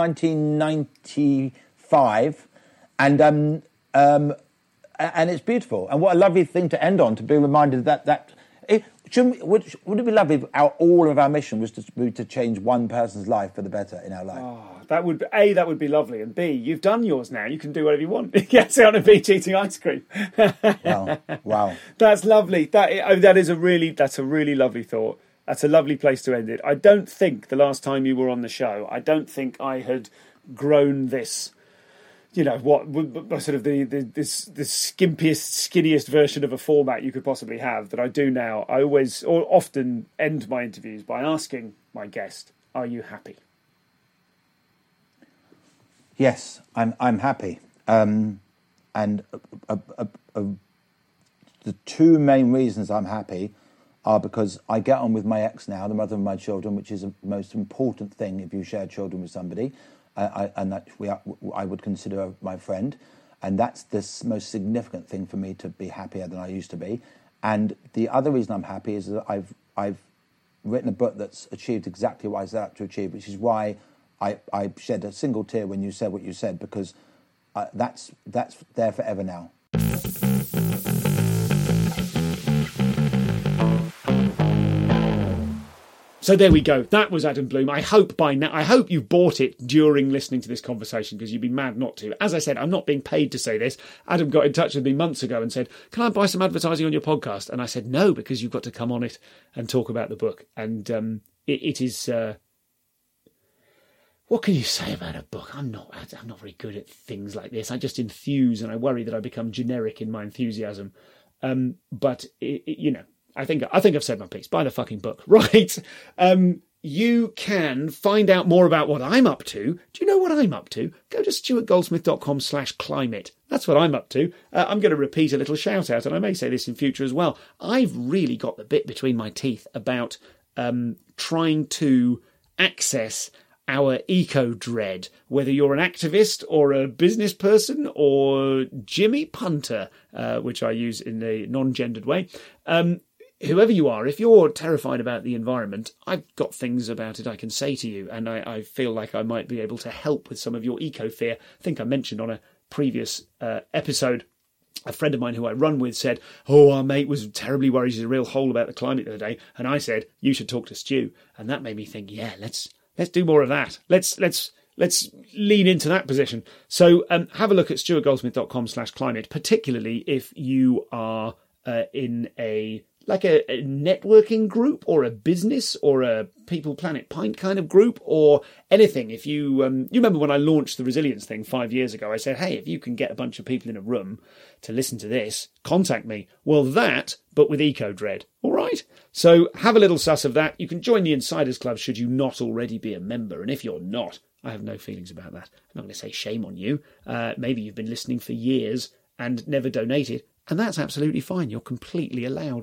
1995, and it's beautiful. And what a lovely thing to end on, to be reminded that would it be lovely if all of our mission was to change one person's life for the better in our life? Oh, that would be lovely. And B, you've done yours now. You can do whatever you want. You get out on a beach eating ice cream. Wow. That's lovely. That's a really lovely thought. That's a lovely place to end it. I don't think the last time you were on the show, I don't think I had grown this, what sort of the skimpiest, skinniest version of a format you could possibly have that I do now. I always or often end my interviews by asking my guest, "Are you happy?" Yes, I'm happy. And the two main reasons I'm happy are because I get on with my ex now, the mother of my children, which is the most important thing if you share children with somebody. And that I would consider my friend, and that's the most significant thing for me, to be happier than I used to be. And the other reason I'm happy is that I've written a book that's achieved exactly what I set out to achieve, which is why I shed a single tear when you said what you said, because that's there forever now. So there we go. That was Adam Bloom. I hope by now, I hope you bought it during listening to this conversation, because you'd be mad not to. As I said, I'm not being paid to say this. Adam got in touch with me months ago and said, "Can I buy some advertising on your podcast?" And I said, "No, because you've got to come on it and talk about the book." And it is. What can you say about a book? I'm not very good at things like this. I just enthuse, and I worry that I become generic in my enthusiasm. But you know. I think I've said my piece. Buy the fucking book, right? You can find out more about what I'm up to. Do you know what I'm up to? Go to stuartgoldsmith.com/climate. That's what I'm up to. I'm going to repeat a little shout out, and I may say this in future as well. I've really got the bit between my teeth about trying to access our eco-dread, whether you're an activist or a business person or Jimmy Punter, which I use in a non-gendered way. Whoever you are, if you're terrified about the environment, I've got things about it I can say to you, and I feel like I might be able to help with some of your eco-fear. I think I mentioned on a previous episode, a friend of mine who I run with said, "Oh, our mate was terribly worried. He's a real hole about the climate the other day." And I said, "You should talk to Stu." And that made me think, yeah, let's do more of that. Let's lean into that position. So have a look at stuartgoldsmith.com/climate, particularly if you are in a networking group or a business or a People Planet Pint kind of group or anything. If you remember when I launched the resilience thing 5 years ago, I said, hey, if you can get a bunch of people in a room to listen to this, contact me. Well, that, but with eco-dread. All right. So have a little suss of that. You can join the Insiders Club should you not already be a member. And if you're not, I have no feelings about that. I'm not going to say shame on you. Maybe you've been listening for years and never donated. And that's absolutely fine. You're completely allowed.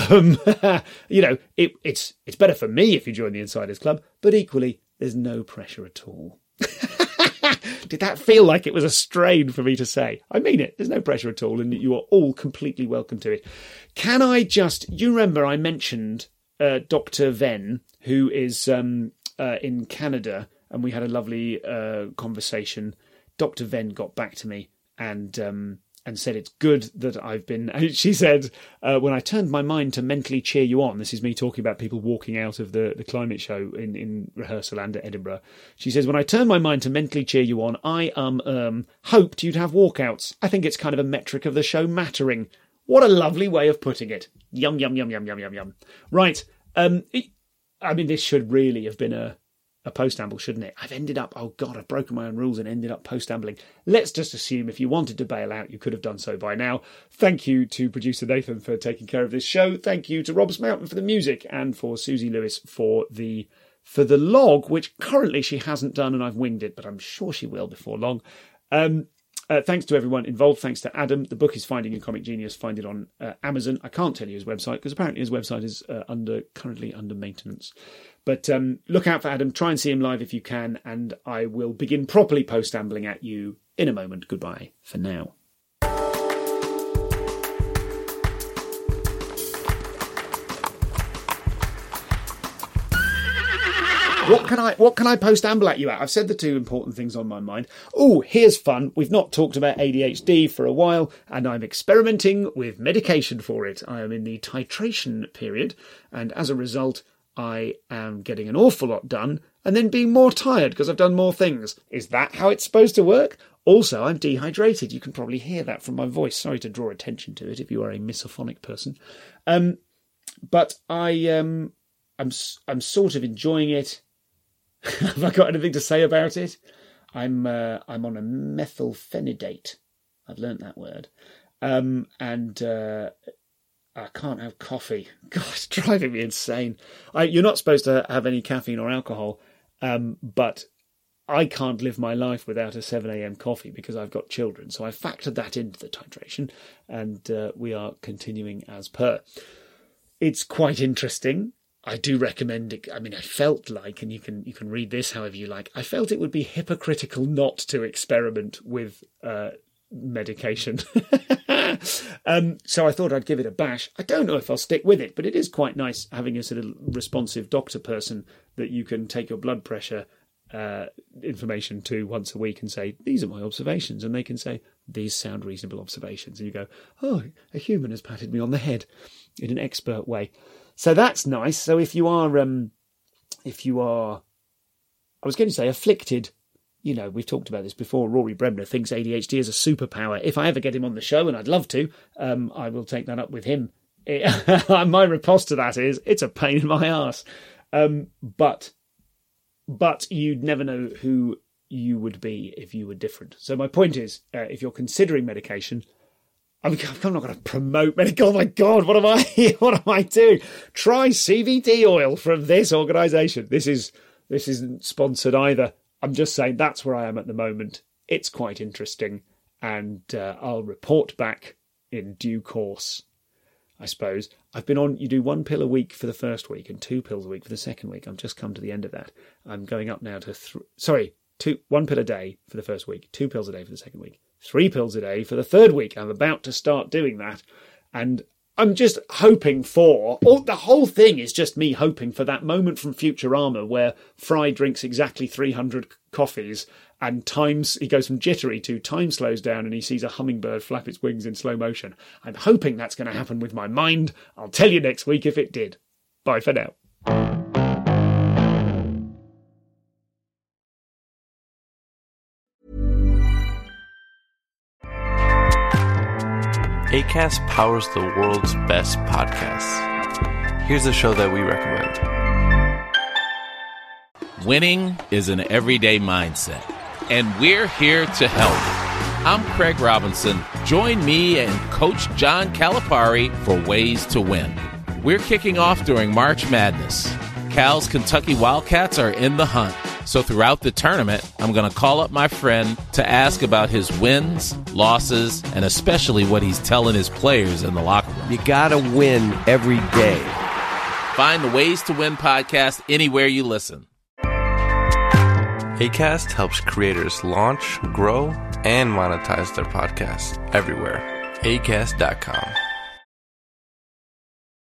It's better for me if you join the Insiders Club, but equally, there's no pressure at all. Did that feel like it was a strain for me to say? I mean it. There's no pressure at all, and you are all completely welcome to it. Can I just... You remember I mentioned Dr. Venn, who is in Canada, and we had a lovely conversation. Dr. Venn got back to me and said it's good that I've been... She said, when I turned my mind to mentally cheer you on, this is me talking about people walking out of the climate show in rehearsal and at Edinburgh. She says, when I turned my mind to mentally cheer you on, I hoped you'd have walkouts. I think it's kind of a metric of the show mattering. What a lovely way of putting it. Yum, yum, yum, yum, yum, yum, yum. Right. This should really have been a post-amble, shouldn't it? I've broken my own rules and ended up post-ambling. Let's just assume if you wanted to bail out, you could have done so by now. Thank you to producer Nathan for taking care of this show. Thank you to Rob Smoughton for the music and for Susie Lewis for the log, which currently she hasn't done and I've winged it, but I'm sure she will before long. Thanks to everyone involved. Thanks to Adam. The book is Finding Your Comic Genius. Find it on Amazon. I can't tell you his website because apparently his website is currently under maintenance. But look out for Adam. Try and see him live if you can. And I will begin properly post-ambling at you in a moment. Goodbye for now. What can I post-amble at you at? I've said the two important things on my mind. Oh, here's fun. We've not talked about ADHD for a while, and I'm experimenting with medication for it. I am in the titration period, and as a result, I am getting an awful lot done, and then being more tired because I've done more things. Is that how it's supposed to work? Also, I'm dehydrated. You can probably hear that from my voice. Sorry to draw attention to it if you are a misophonic person. But I'm sort of enjoying it. Have I got anything to say about it? I'm on a methylphenidate. I've learnt that word. And I can't have coffee. God, it's driving me insane. You're not supposed to have any caffeine or alcohol, but I can't live my life without a 7 a.m. coffee because I've got children. So I factored that into the titration, and we are continuing as per. It's quite interesting. I do recommend it. I mean, I felt like, and you can read this however you like, I felt it would be hypocritical not to experiment with medication. So I thought I'd give it a bash. I don't know if I'll stick with it, but it is quite nice having a sort of responsive doctor person that you can take your blood pressure information to once a week and say, these are my observations, and they can say, these sound reasonable observations, and you go, oh, a human has patted me on the head in an expert way. So that's nice. So if you are I was going to say afflicted, you know, we've talked about this before, Rory Bremner thinks ADHD is a superpower. If I ever get him on the show, and I'd love to, I will take that up with him. My riposte to that is, it's a pain in my arse. But you'd never know who you would be if you were different. So my point is, if you're considering medication, I'm not going to promote medical. Oh my God, what am I doing? Try CBD oil from this organisation. This isn't sponsored either. I'm just saying that's where I am at the moment. It's quite interesting, and I'll report back in due course, I suppose. I've been on, you do 1 pill a week for the first week and 2 pills a week for the second week. I've just come to the end of that. I'm going up now to 1 pill a day for the first week, 2 pills a day for the second week, 3 pills a day for the third week. I'm about to start doing that. And I'm just hoping the whole thing is just me hoping for that moment from Futurama where Fry drinks exactly 300 coffees and he goes from jittery to time slows down and he sees a hummingbird flap its wings in slow motion. I'm hoping that's going to happen with my mind. I'll tell you next week if it did. Bye for now. Acast powers the world's best podcasts. Here's a show that we recommend. Winning is an everyday mindset, and we're here to help. I'm Craig Robinson. Join me and Coach John Calipari for Ways to Win. We're kicking off during March Madness. Cal's Kentucky Wildcats are in the hunt. So throughout the tournament, I'm going to call up my friend to ask about his wins, losses, and especially what he's telling his players in the locker room. You got to win every day. Find the Ways to Win podcast anywhere you listen. Acast helps creators launch, grow, and monetize their podcasts everywhere. Acast.com.